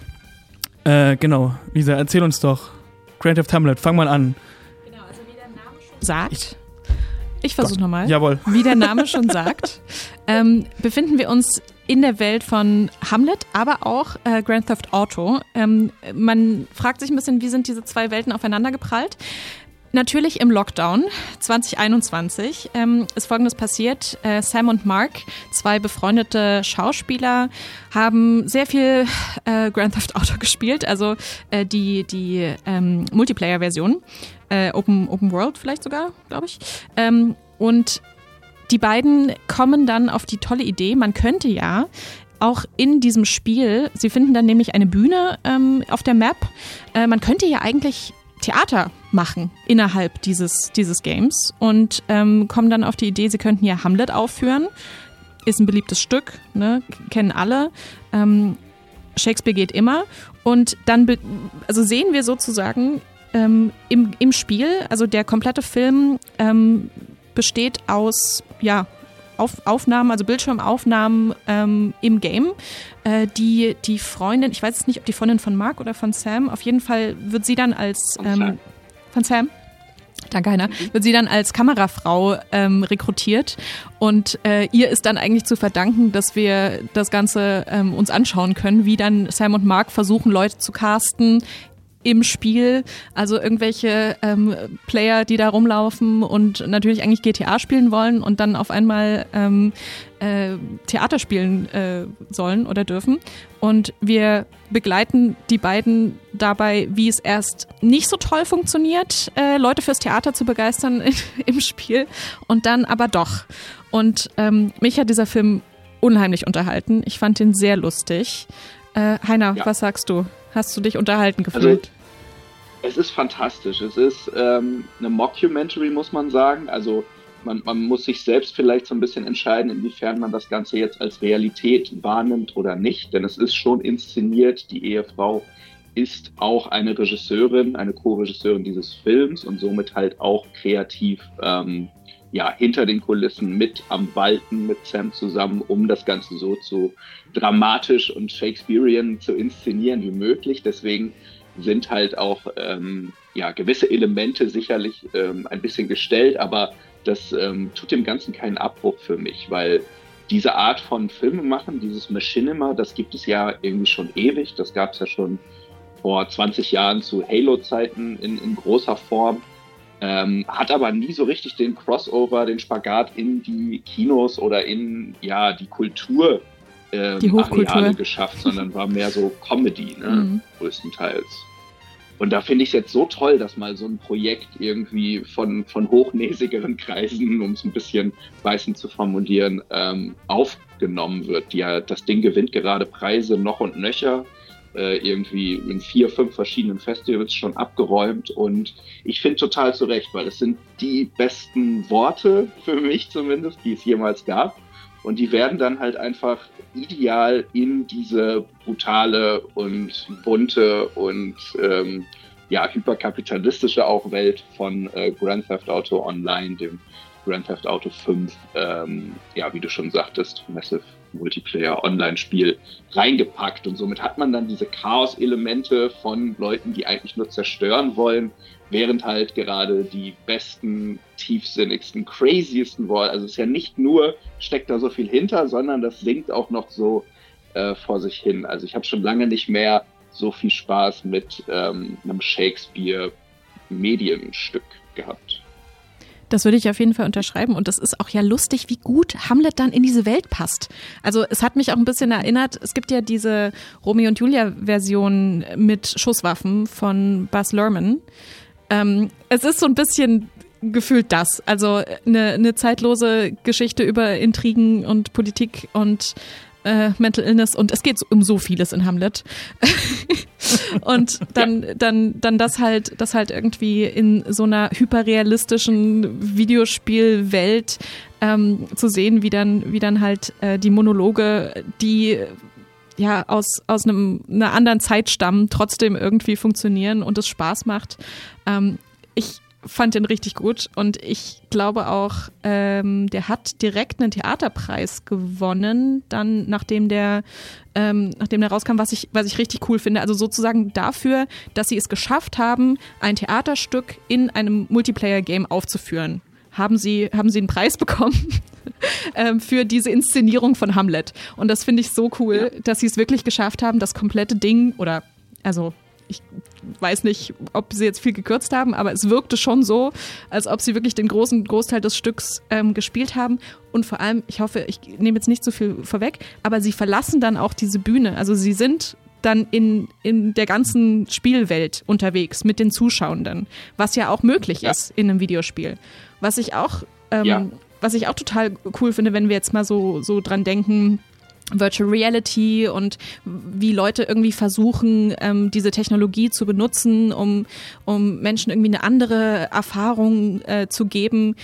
Äh, genau. Lisa, erzähl uns doch. Grand Theft Hamlet, fang mal an. Genau, also wie der Name schon sagt. Ich versuche nochmal. Jawohl. Wie der Name schon sagt, ähm, befinden wir uns in der Welt von Hamlet, aber auch äh, Grand Theft Auto. Ähm, man fragt sich ein bisschen, wie sind diese zwei Welten aufeinander geprallt? Natürlich im Lockdown zwanzig einundzwanzig ähm, ist Folgendes passiert. Äh, Sam und Mark, zwei befreundete Schauspieler, haben sehr viel äh, Grand Theft Auto gespielt, also äh, die, die ähm, Multiplayer-Version, äh, Open, Open World vielleicht sogar, glaube ich. Ähm, und die beiden kommen dann auf die tolle Idee, man könnte ja auch in diesem Spiel, sie finden dann nämlich eine Bühne ähm, auf der Map, äh, man könnte ja eigentlich Theater machen innerhalb dieses, dieses Games und ähm, kommen dann auf die Idee, sie könnten ja Hamlet aufführen. Ist ein beliebtes Stück, ne? Kennen alle. Ähm, Shakespeare geht immer. Und dann be- also sehen wir sozusagen ähm, im, im Spiel, also der komplette Film ähm, besteht aus ja, Auf, Aufnahmen, also Bildschirmaufnahmen ähm, im Game. Äh, die, die Freundin, ich weiß jetzt nicht, ob die Freundin von Mark oder von Sam, auf jeden Fall wird sie dann als Von ähm, Sam. Von Sam? Danke, Heiner. Wird sie dann als Kamerafrau ähm, rekrutiert und äh, ihr ist dann eigentlich zu verdanken, dass wir das Ganze ähm, uns anschauen können, wie dann Sam und Mark versuchen, Leute zu casten im Spiel, also irgendwelche ähm, Player, die da rumlaufen und natürlich eigentlich G T A spielen wollen und dann auf einmal ähm, äh, Theater spielen äh, sollen oder dürfen. Und wir begleiten die beiden dabei, wie es erst nicht so toll funktioniert, äh, Leute fürs Theater zu begeistern in, im Spiel und dann aber doch. Und ähm, mich hat dieser Film unheimlich unterhalten. Ich fand ihn sehr lustig. Äh, Heiner, ja. Was sagst du? Hast du dich unterhalten gefühlt? Also, es ist fantastisch. Es ist ähm, eine Mockumentary, muss man sagen. Also man, man muss sich selbst vielleicht so ein bisschen entscheiden, inwiefern man das Ganze jetzt als Realität wahrnimmt oder nicht. Denn es ist schon inszeniert. Die Ehefrau ist auch eine Regisseurin, eine Co-Regisseurin dieses Films und somit halt auch kreativ ähm, ja, hinter den Kulissen mit am Walten mit Sam zusammen, um das Ganze so zu dramatisch und Shakespearean zu inszenieren wie möglich. Deswegen sind halt auch ähm, ja, gewisse Elemente sicherlich ähm, ein bisschen gestellt, aber das ähm, tut dem Ganzen keinen Abbruch für mich, weil diese Art von Filmemachen, dieses Machinima, das gibt es ja irgendwie schon ewig. Das gab es ja schon vor zwanzig Jahren zu Halo-Zeiten in, in großer Form. Ähm, hat aber nie so richtig den Crossover, den Spagat in die Kinos oder in ja die Kultur ähm, die Hochkultur Areale geschafft, sondern war mehr so Comedy, ne, mhm. größtenteils. Und da finde ich es jetzt so toll, dass mal so ein Projekt irgendwie von, von hochnäsigeren Kreisen, um es ein bisschen beißend zu formulieren, ähm, aufgenommen wird. Ja, das Ding gewinnt gerade Preise noch und nöcher. Äh, irgendwie in vier, fünf verschiedenen Festivals schon abgeräumt und ich finde total zu Recht, weil es sind die besten Worte, für mich zumindest, die es jemals gab und die werden dann halt einfach ideal in diese brutale und bunte und ähm, ja, hyperkapitalistische auch Welt von äh, Grand Theft Auto Online, dem Grand Theft Auto fünf, ähm, ja, wie du schon sagtest, Massive Multiplayer-Online-Spiel reingepackt und somit hat man dann diese Chaos-Elemente von Leuten, die eigentlich nur zerstören wollen, während halt gerade die besten, tiefsinnigsten, craziesten wollen. Also es ist ja nicht nur, steckt da so viel hinter, sondern das singt auch noch so äh, vor sich hin. Also ich habe schon lange nicht mehr so viel Spaß mit ähm, einem Shakespeare-Medienstück gehabt. Das würde ich auf jeden Fall unterschreiben und das ist auch ja lustig, wie gut Hamlet dann in diese Welt passt. Also es hat mich auch ein bisschen erinnert, es gibt ja diese Romeo und Julia Version mit Schusswaffen von Baz Luhrmann. Ähm, es ist so ein bisschen gefühlt das, also eine, eine zeitlose Geschichte über Intrigen und Politik und äh, Mental Illness und es geht um so vieles in Hamlet. Und dann, ja. dann, dann das halt, das halt irgendwie in so einer hyperrealistischen Videospielwelt ähm, zu sehen, wie dann, wie dann halt äh, die Monologe, die ja aus, aus einem, einer anderen Zeit stammen, trotzdem irgendwie funktionieren und es Spaß macht. Ähm, ich fand den richtig gut und ich glaube auch, ähm, der hat direkt einen Theaterpreis gewonnen, dann nachdem der, ähm, nachdem der rauskam, was ich, was ich richtig cool finde. Also sozusagen dafür, dass sie es geschafft haben, ein Theaterstück in einem Multiplayer-Game aufzuführen. Haben sie, haben sie einen Preis bekommen ähm, für diese Inszenierung von Hamlet. Und das finde ich so cool, ja. dass sie es wirklich geschafft haben, das komplette Ding oder, also ich weiß nicht, ob sie jetzt viel gekürzt haben, aber es wirkte schon so, als ob sie wirklich den großen Großteil des Stücks ähm, gespielt haben. Und vor allem, ich hoffe, ich nehme jetzt nicht so viel vorweg, aber sie verlassen dann auch diese Bühne. Also sie sind dann in, in der ganzen Spielwelt unterwegs mit den Zuschauenden, was ja auch möglich ja. ist in einem Videospiel. Was ich auch, ähm, ja. was ich auch total cool finde, wenn wir jetzt mal so, so dran denken, Virtual Reality und wie Leute irgendwie versuchen, ähm, diese Technologie zu benutzen, um, um Menschen irgendwie eine andere Erfahrung äh, zu geben.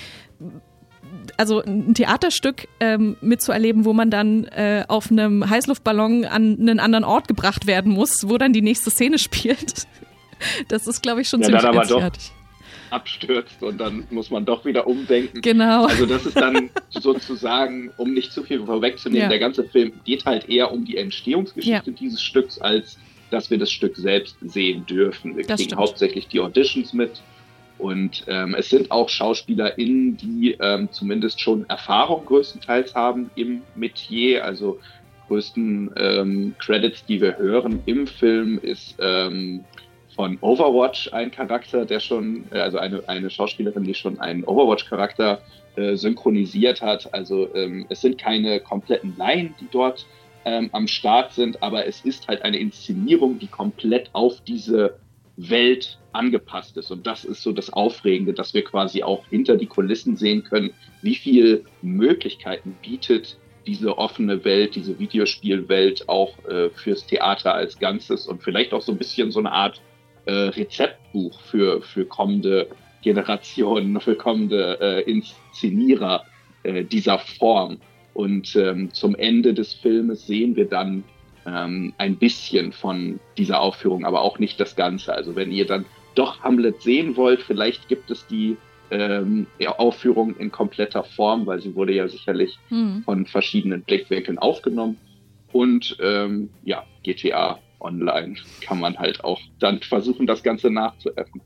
Also ein Theaterstück ähm, mitzuerleben, wo man dann äh, auf einem Heißluftballon an einen anderen Ort gebracht werden muss, wo dann die nächste Szene spielt. Das ist, glaube ich, schon ja, ziemlich dann aber einzigartig. Abstürzt und dann muss man doch wieder umdenken. Genau. Also das ist dann sozusagen, um nicht zu viel vorwegzunehmen, ja. der ganze Film geht halt eher um die Entstehungsgeschichte ja. dieses Stücks, als dass wir das Stück selbst sehen dürfen. Wir das kriegen stimmt. hauptsächlich die Auditions mit und ähm, es sind auch SchauspielerInnen, die ähm, zumindest schon Erfahrung größtenteils haben im Metier, also größten ähm, Credits, die wir hören im Film, ist ähm, von Overwatch ein Charakter, der schon, also eine, eine Schauspielerin, die schon einen Overwatch-Charakter äh, synchronisiert hat. Also ähm, es sind keine kompletten Laien, die dort ähm, am Start sind, aber es ist halt eine Inszenierung, die komplett auf diese Welt angepasst ist. Und das ist so das Aufregende, dass wir quasi auch hinter die Kulissen sehen können, wie viel Möglichkeiten bietet diese offene Welt, diese Videospielwelt auch äh, fürs Theater als Ganzes und vielleicht auch so ein bisschen so eine Art Rezeptbuch für, für kommende Generationen, für kommende äh, Inszenierer äh, dieser Form. Und ähm, zum Ende des Filmes sehen wir dann ähm, ein bisschen von dieser Aufführung, aber auch nicht das Ganze. Also wenn ihr dann doch Hamlet sehen wollt, vielleicht gibt es die ähm, Aufführung in kompletter Form, weil sie wurde ja sicherlich mhm. von verschiedenen Blickwinkeln aufgenommen. Und ähm, ja, G T A Online kann man halt auch dann versuchen, das Ganze nachzuäffen.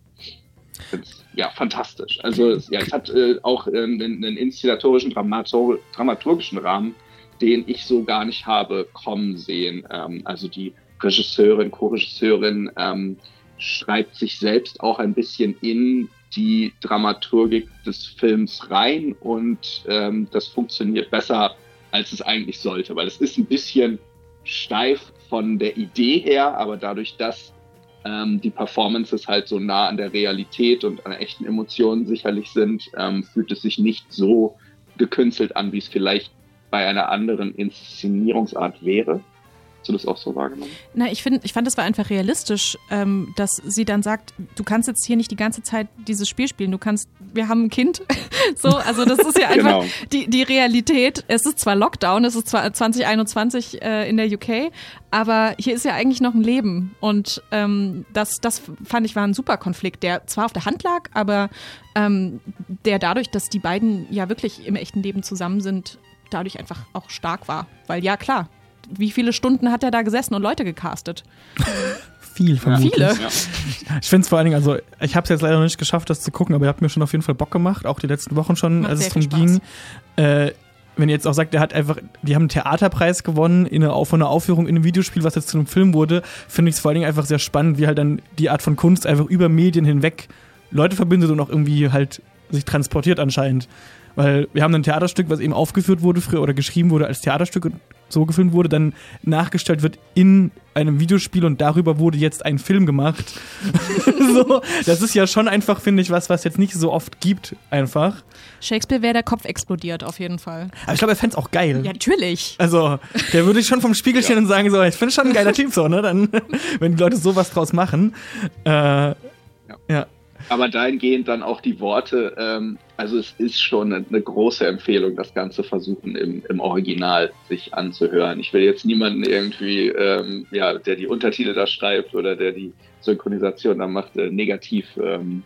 Ja, fantastisch. Also es, ja, es hat äh, auch äh, einen, einen inszenatorischen, Dramatur- dramaturgischen Rahmen, den ich so gar nicht habe kommen sehen. Ähm, also die Regisseurin, Co-Regisseurin ähm, schreibt sich selbst auch ein bisschen in die Dramaturgik des Films rein und ähm, das funktioniert besser, als es eigentlich sollte, weil es ist ein bisschen steif von der Idee her, aber dadurch, dass ähm, die Performances halt so nah an der Realität und an echten Emotionen sicherlich sind, ähm, fühlt es sich nicht so gekünstelt an, wie es vielleicht bei einer anderen Inszenierungsart wäre. Hast du das auch so wahrgenommen? Na, ich finde, ich fand, das war einfach realistisch, ähm, dass sie dann sagt, du kannst jetzt hier nicht die ganze Zeit dieses Spiel spielen. Du kannst, wir haben ein Kind. so, also das ist ja einfach genau. die, die Realität. Es ist zwar Lockdown, es ist zwar zwanzig einundzwanzig äh, in der U K, aber hier ist ja eigentlich noch ein Leben. Und ähm, das, das fand ich war ein super Konflikt, der zwar auf der Hand lag, aber ähm, der dadurch, dass die beiden ja wirklich im echten Leben zusammen sind, dadurch einfach auch stark war. Weil ja, klar, wie viele Stunden hat er da gesessen und Leute gecastet? Viel, vermutlich. Viele. Ja. Ich finde es vor allen Dingen, also ich habe es jetzt leider noch nicht geschafft, das zu gucken, aber ihr habt mir schon auf jeden Fall Bock gemacht, auch die letzten Wochen schon, Macht als es sehr darum viel ging. Äh, wenn ihr jetzt auch sagt, der hat einfach, die haben einen Theaterpreis gewonnen in einer, von einer Aufführung in einem Videospiel, was jetzt zu einem Film wurde, finde ich es vor allen Dingen einfach sehr spannend, wie halt dann die Art von Kunst einfach über Medien hinweg Leute verbindet und auch irgendwie halt sich transportiert anscheinend. Weil wir haben ein Theaterstück, was eben aufgeführt wurde früher oder geschrieben wurde als Theaterstück und so gefilmt wurde, dann nachgestellt wird in einem Videospiel und darüber wurde jetzt ein Film gemacht. so, das ist ja schon einfach, finde ich, was, was jetzt nicht so oft gibt, einfach. Shakespeare wäre der Kopf explodiert, auf jeden Fall. Aber ich glaube, er fände es auch geil. Ja, natürlich. Also, der würde sich schon vom Spiegel stehen ja. und sagen, so, ich finde schon ein geiler Typ, so, ne? Dann, wenn die Leute sowas draus machen. Äh, ja. ja. Aber dahingehend dann auch die Worte, ähm, also es ist schon eine, eine große Empfehlung, das Ganze versuchen im, im Original sich anzuhören. Ich will jetzt niemanden irgendwie, ähm, ja, der die Untertitel da schreibt oder der die Synchronisation da macht, äh, negativ ähm,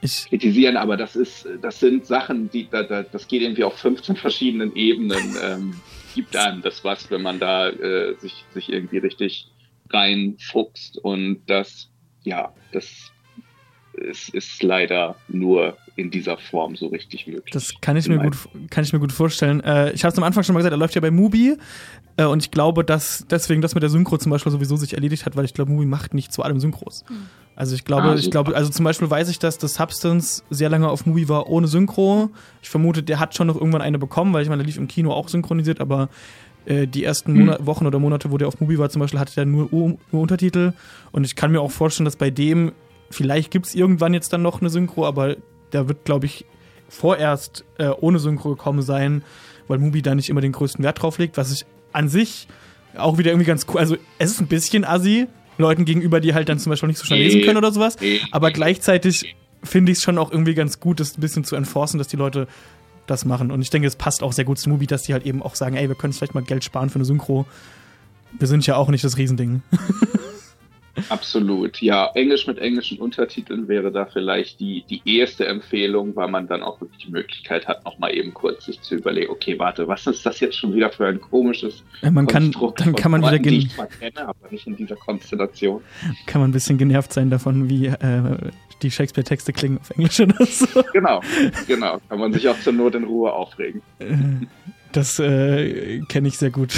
ich kritisieren, aber das ist, das sind Sachen, die, da, da, das geht irgendwie auf fünfzehn verschiedenen Ebenen, ähm, gibt einem das was, wenn man da äh, sich, sich irgendwie richtig reinfuchst und das, ja, das ist, ist leider nur in dieser Form so richtig möglich. Das kann ich mir gut, kann ich mir gut vorstellen. Äh, ich habe es am Anfang schon mal gesagt, er läuft ja bei Mubi äh, und ich glaube, dass deswegen das mit der Synchro zum Beispiel sowieso sich erledigt hat, weil ich glaube, Mubi macht nicht zu allem Synchros. Mhm. Also ich glaube, ah, ich glaube, also zum Beispiel weiß ich, dass das Substance sehr lange auf Mubi war ohne Synchro. Ich vermute, der hat schon noch irgendwann eine bekommen, weil ich meine, der lief im Kino auch synchronisiert, aber äh, die ersten Monat, mhm. Wochen oder Monate, wo der auf Mubi war zum Beispiel, hatte der nur, nur Untertitel und ich kann mir auch vorstellen, dass bei dem vielleicht gibt es irgendwann jetzt dann noch eine Synchro, aber da wird, glaube ich, vorerst äh, ohne Synchro gekommen sein, weil Mubi da nicht immer den größten Wert drauf legt, was ich an sich auch wieder irgendwie ganz cool, also es ist ein bisschen assi, Leuten gegenüber, die halt dann zum Beispiel nicht so schnell lesen können oder sowas, aber gleichzeitig finde ich es schon auch irgendwie ganz gut, das ein bisschen zu enforcen, dass die Leute das machen und ich denke, es passt auch sehr gut zu Mubi, dass die halt eben auch sagen, ey, wir können vielleicht mal Geld sparen für eine Synchro. Wir sind ja auch nicht das Riesending. Absolut, ja. Englisch mit englischen Untertiteln wäre da vielleicht die, die erste Empfehlung, weil man dann auch wirklich die Möglichkeit hat, nochmal eben kurz sich zu überlegen, okay, warte, was ist das jetzt schon wieder für ein komisches ja, man kann, Konstrukt, dann kann man wieder gen- die ich mal kenne, aber nicht in dieser Konstellation. Kann man ein bisschen genervt sein davon, wie äh, die Shakespeare-Texte klingen auf Englisch oder so. Genau, genau. Kann man sich auch zur Not in Ruhe aufregen. Das äh, kenne ich sehr gut.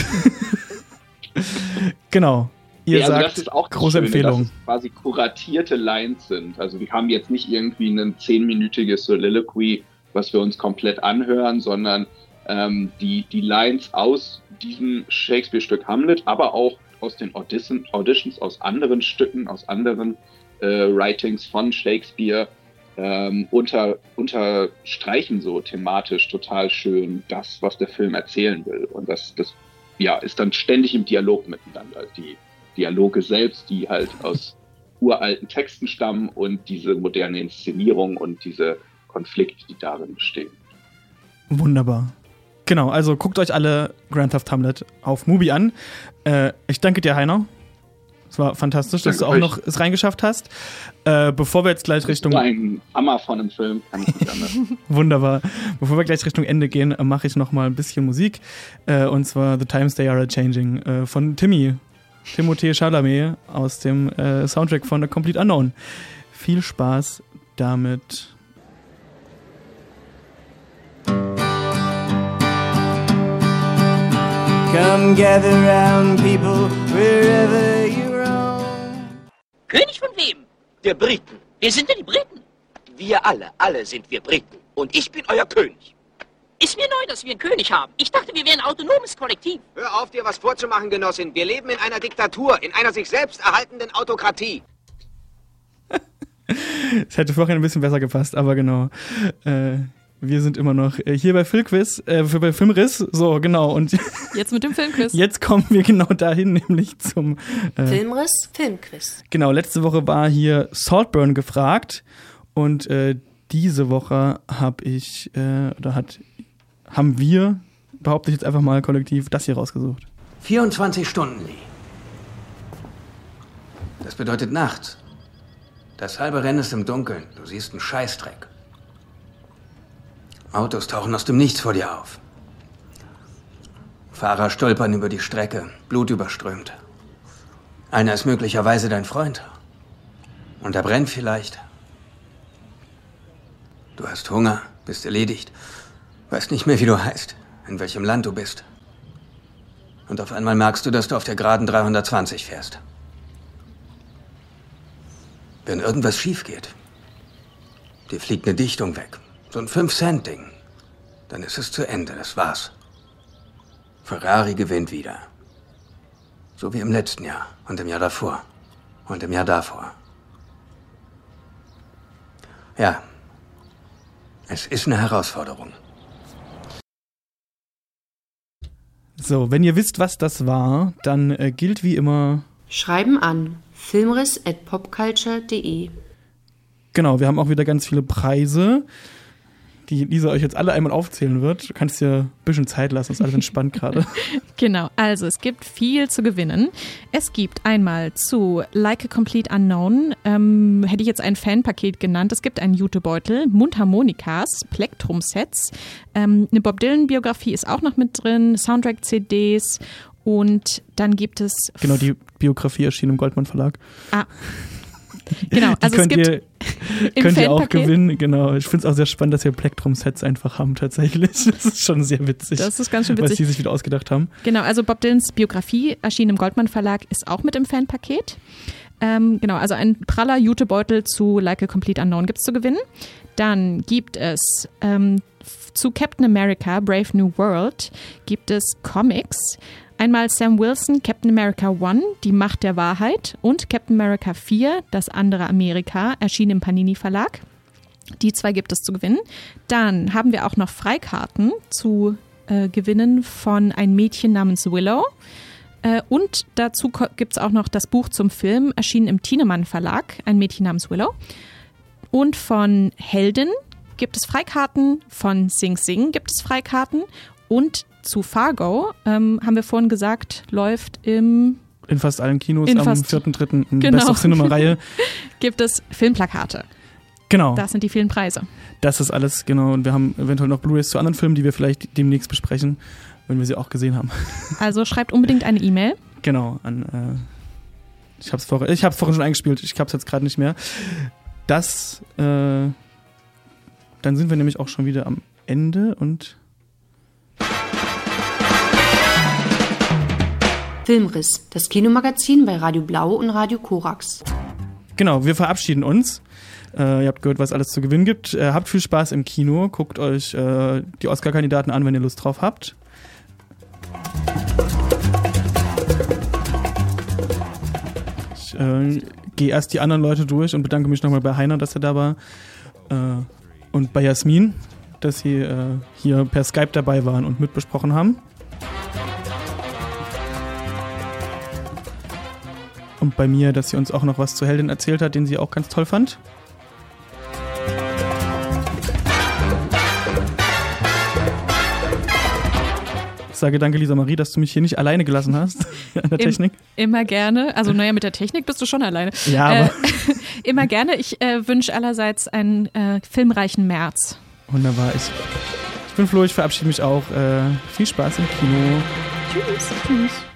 Genau. Ihr ja, also sagt, das ist auch große Schöne, Empfehlung. dass es quasi kuratierte Lines sind. Also wir haben jetzt nicht irgendwie ein zehnminütiges Soliloquy, was wir uns komplett anhören, sondern ähm, die, die Lines aus diesem Shakespeare-Stück Hamlet, aber auch aus den Audition, Auditions, aus anderen Stücken, aus anderen äh, Writings von Shakespeare ähm, unter, unterstreichen so thematisch total schön das, was der Film erzählen will. Und das, das ja, ist dann ständig im Dialog miteinander. Die Dialoge selbst, die halt aus uralten Texten stammen und diese moderne Inszenierung und diese Konflikte, die darin bestehen. Wunderbar. Genau, also guckt euch alle Grand Theft Hamlet auf Mubi an. Äh, ich danke dir, Heiner. Es war fantastisch, dass danke du auch euch. noch es reingeschafft hast. Äh, bevor wir jetzt gleich Richtung... Das war ein Hammer von einem Film, kann ich nicht anders. Wunderbar. Bevor wir gleich Richtung Ende gehen, äh, mache ich noch mal ein bisschen Musik. Äh, und zwar The Times They Are A-Changing äh, von Timmy. Timothée Chalamet aus dem äh, Soundtrack von The Complete Unknown. Viel Spaß damit. Come gather round, people, wherever you roam. König von wem? Der Briten. Wer sind denn die Briten? Wir alle, alle sind wir Briten. Und ich bin euer König. Ist mir neu, dass wir einen König haben. Ich dachte, wir wären ein autonomes Kollektiv. Hör auf, dir was vorzumachen, Genossin. Wir leben in einer Diktatur, in einer sich selbst erhaltenden Autokratie. Es hätte vorhin ein bisschen besser gepasst, aber genau. Äh, wir sind immer noch äh, hier bei Filmquiz, äh, für, bei Filmriss. So, genau. Und jetzt mit dem Filmquiz. Jetzt kommen wir genau dahin, nämlich zum äh, Filmriss, Filmquiz. Genau, letzte Woche war hier Saltburn gefragt und äh, diese Woche habe ich, äh, oder hat haben wir, behaupte ich jetzt einfach mal kollektiv, das hier rausgesucht. vierundzwanzig Stunden, Lee. Das bedeutet nachts. Das halbe Rennen ist im Dunkeln. Du siehst einen Scheißdreck. Autos tauchen aus dem Nichts vor dir auf. Fahrer stolpern über die Strecke, Blut überströmt. Einer ist möglicherweise dein Freund. Und er brennt vielleicht. Du hast Hunger, bist erledigt. Weißt nicht mehr, wie du heißt, in welchem Land du bist. Und auf einmal merkst du, dass du auf der Geraden dreihundertzwanzig fährst. Wenn irgendwas schief geht, dir fliegt eine Dichtung weg, so ein fünf Cent Ding, dann ist es zu Ende, das war's. Ferrari gewinnt wieder. So wie im letzten Jahr und im Jahr davor und im Jahr davor. Ja, es ist eine Herausforderung. So, wenn ihr wisst, was das war, dann äh, gilt wie immer... Schreiben an filmriss at popculture punkt de. Genau, wir haben auch wieder ganz viele Preise. die Lisa euch jetzt alle einmal aufzählen wird. Du kannst dir ein bisschen Zeit lassen, ist alles entspannt gerade. Genau, also es gibt viel zu gewinnen. Es gibt einmal zu Like a Complete Unknown, ähm, hätte ich jetzt ein Fanpaket genannt. Es gibt einen Jutebeutel, Mundharmonikas, Plektrum-Sets, ähm, eine Bob Dylan-Biografie ist auch noch mit drin, Soundtrack-C Ds und dann gibt es... Genau, die Biografie erschien im Goldmann Verlag. Ah, genau, also die könnt es gibt ihr, könnt ihr auch gewinnen, genau. Ich finde es auch sehr spannend, dass wir Plektrum-Sets einfach haben tatsächlich. Das ist schon sehr witzig. Das ist ganz schön witzig. Was die sich wieder ausgedacht haben. Genau, also Bob Dylans Biografie erschien im Goldmann Verlag, ist auch mit im Fanpaket. Ähm, genau, also ein praller Jutebeutel zu Like a Complete Unknown gibt es zu gewinnen. Dann gibt es ähm, zu Captain America Brave New World gibt es Comics. Einmal Sam Wilson, Captain America One, Die Macht der Wahrheit und Captain America vier, Das andere Amerika, erschien im Panini Verlag. Die zwei gibt es zu gewinnen. Dann haben wir auch noch Freikarten zu äh, gewinnen von Ein Mädchen namens Willow. Äh, und dazu ko- gibt es auch noch das Buch zum Film, erschienen im Thienemann Verlag, Ein Mädchen namens Willow. Und von Helden gibt es Freikarten, von Sing Sing gibt es Freikarten und zu Fargo, ähm, haben wir vorhin gesagt, läuft im... In fast allen Kinos in am fast, vierten dritten genau. Best of Cinema-Reihe. Gibt es Filmplakate. Genau. Das sind die vielen Preise. Das ist alles, genau. Und wir haben eventuell noch Blu-rays zu anderen Filmen, die wir vielleicht demnächst besprechen, wenn wir sie auch gesehen haben. Also schreibt unbedingt eine E-Mail. Genau. An, äh, ich habe es vor, ich hab's vorhin schon eingespielt, ich habe es jetzt gerade nicht mehr. Das, äh, dann sind wir nämlich auch schon wieder am Ende und... Filmriss, das Kinomagazin bei Radio Blau und Radio Korax. Genau, wir verabschieden uns. Äh, ihr habt gehört, was alles zu gewinnen gibt. Äh, habt viel Spaß im Kino. Guckt euch äh, die Oscar-Kandidaten an, wenn ihr Lust drauf habt. Ich äh, gehe erst die anderen Leute durch und bedanke mich nochmal bei Heiner, dass er da war. Äh, und bei Jasmin, dass sie äh, hier per Skype dabei waren und mitbesprochen haben. Und bei mir, dass sie uns auch noch was zur Heldin erzählt hat, den sie auch ganz toll fand. Ich sage danke, Lisa Marie, dass du mich hier nicht alleine gelassen hast an der Im, Technik. Immer gerne. Also naja, mit der Technik bist du schon alleine. Ja, aber äh, immer gerne. Ich äh, wünsche allerseits einen äh, filmreichen März. Wunderbar. Ich, ich bin Flo, ich verabschiede mich auch. Äh, viel Spaß im Kino. Tschüss. Tschüss.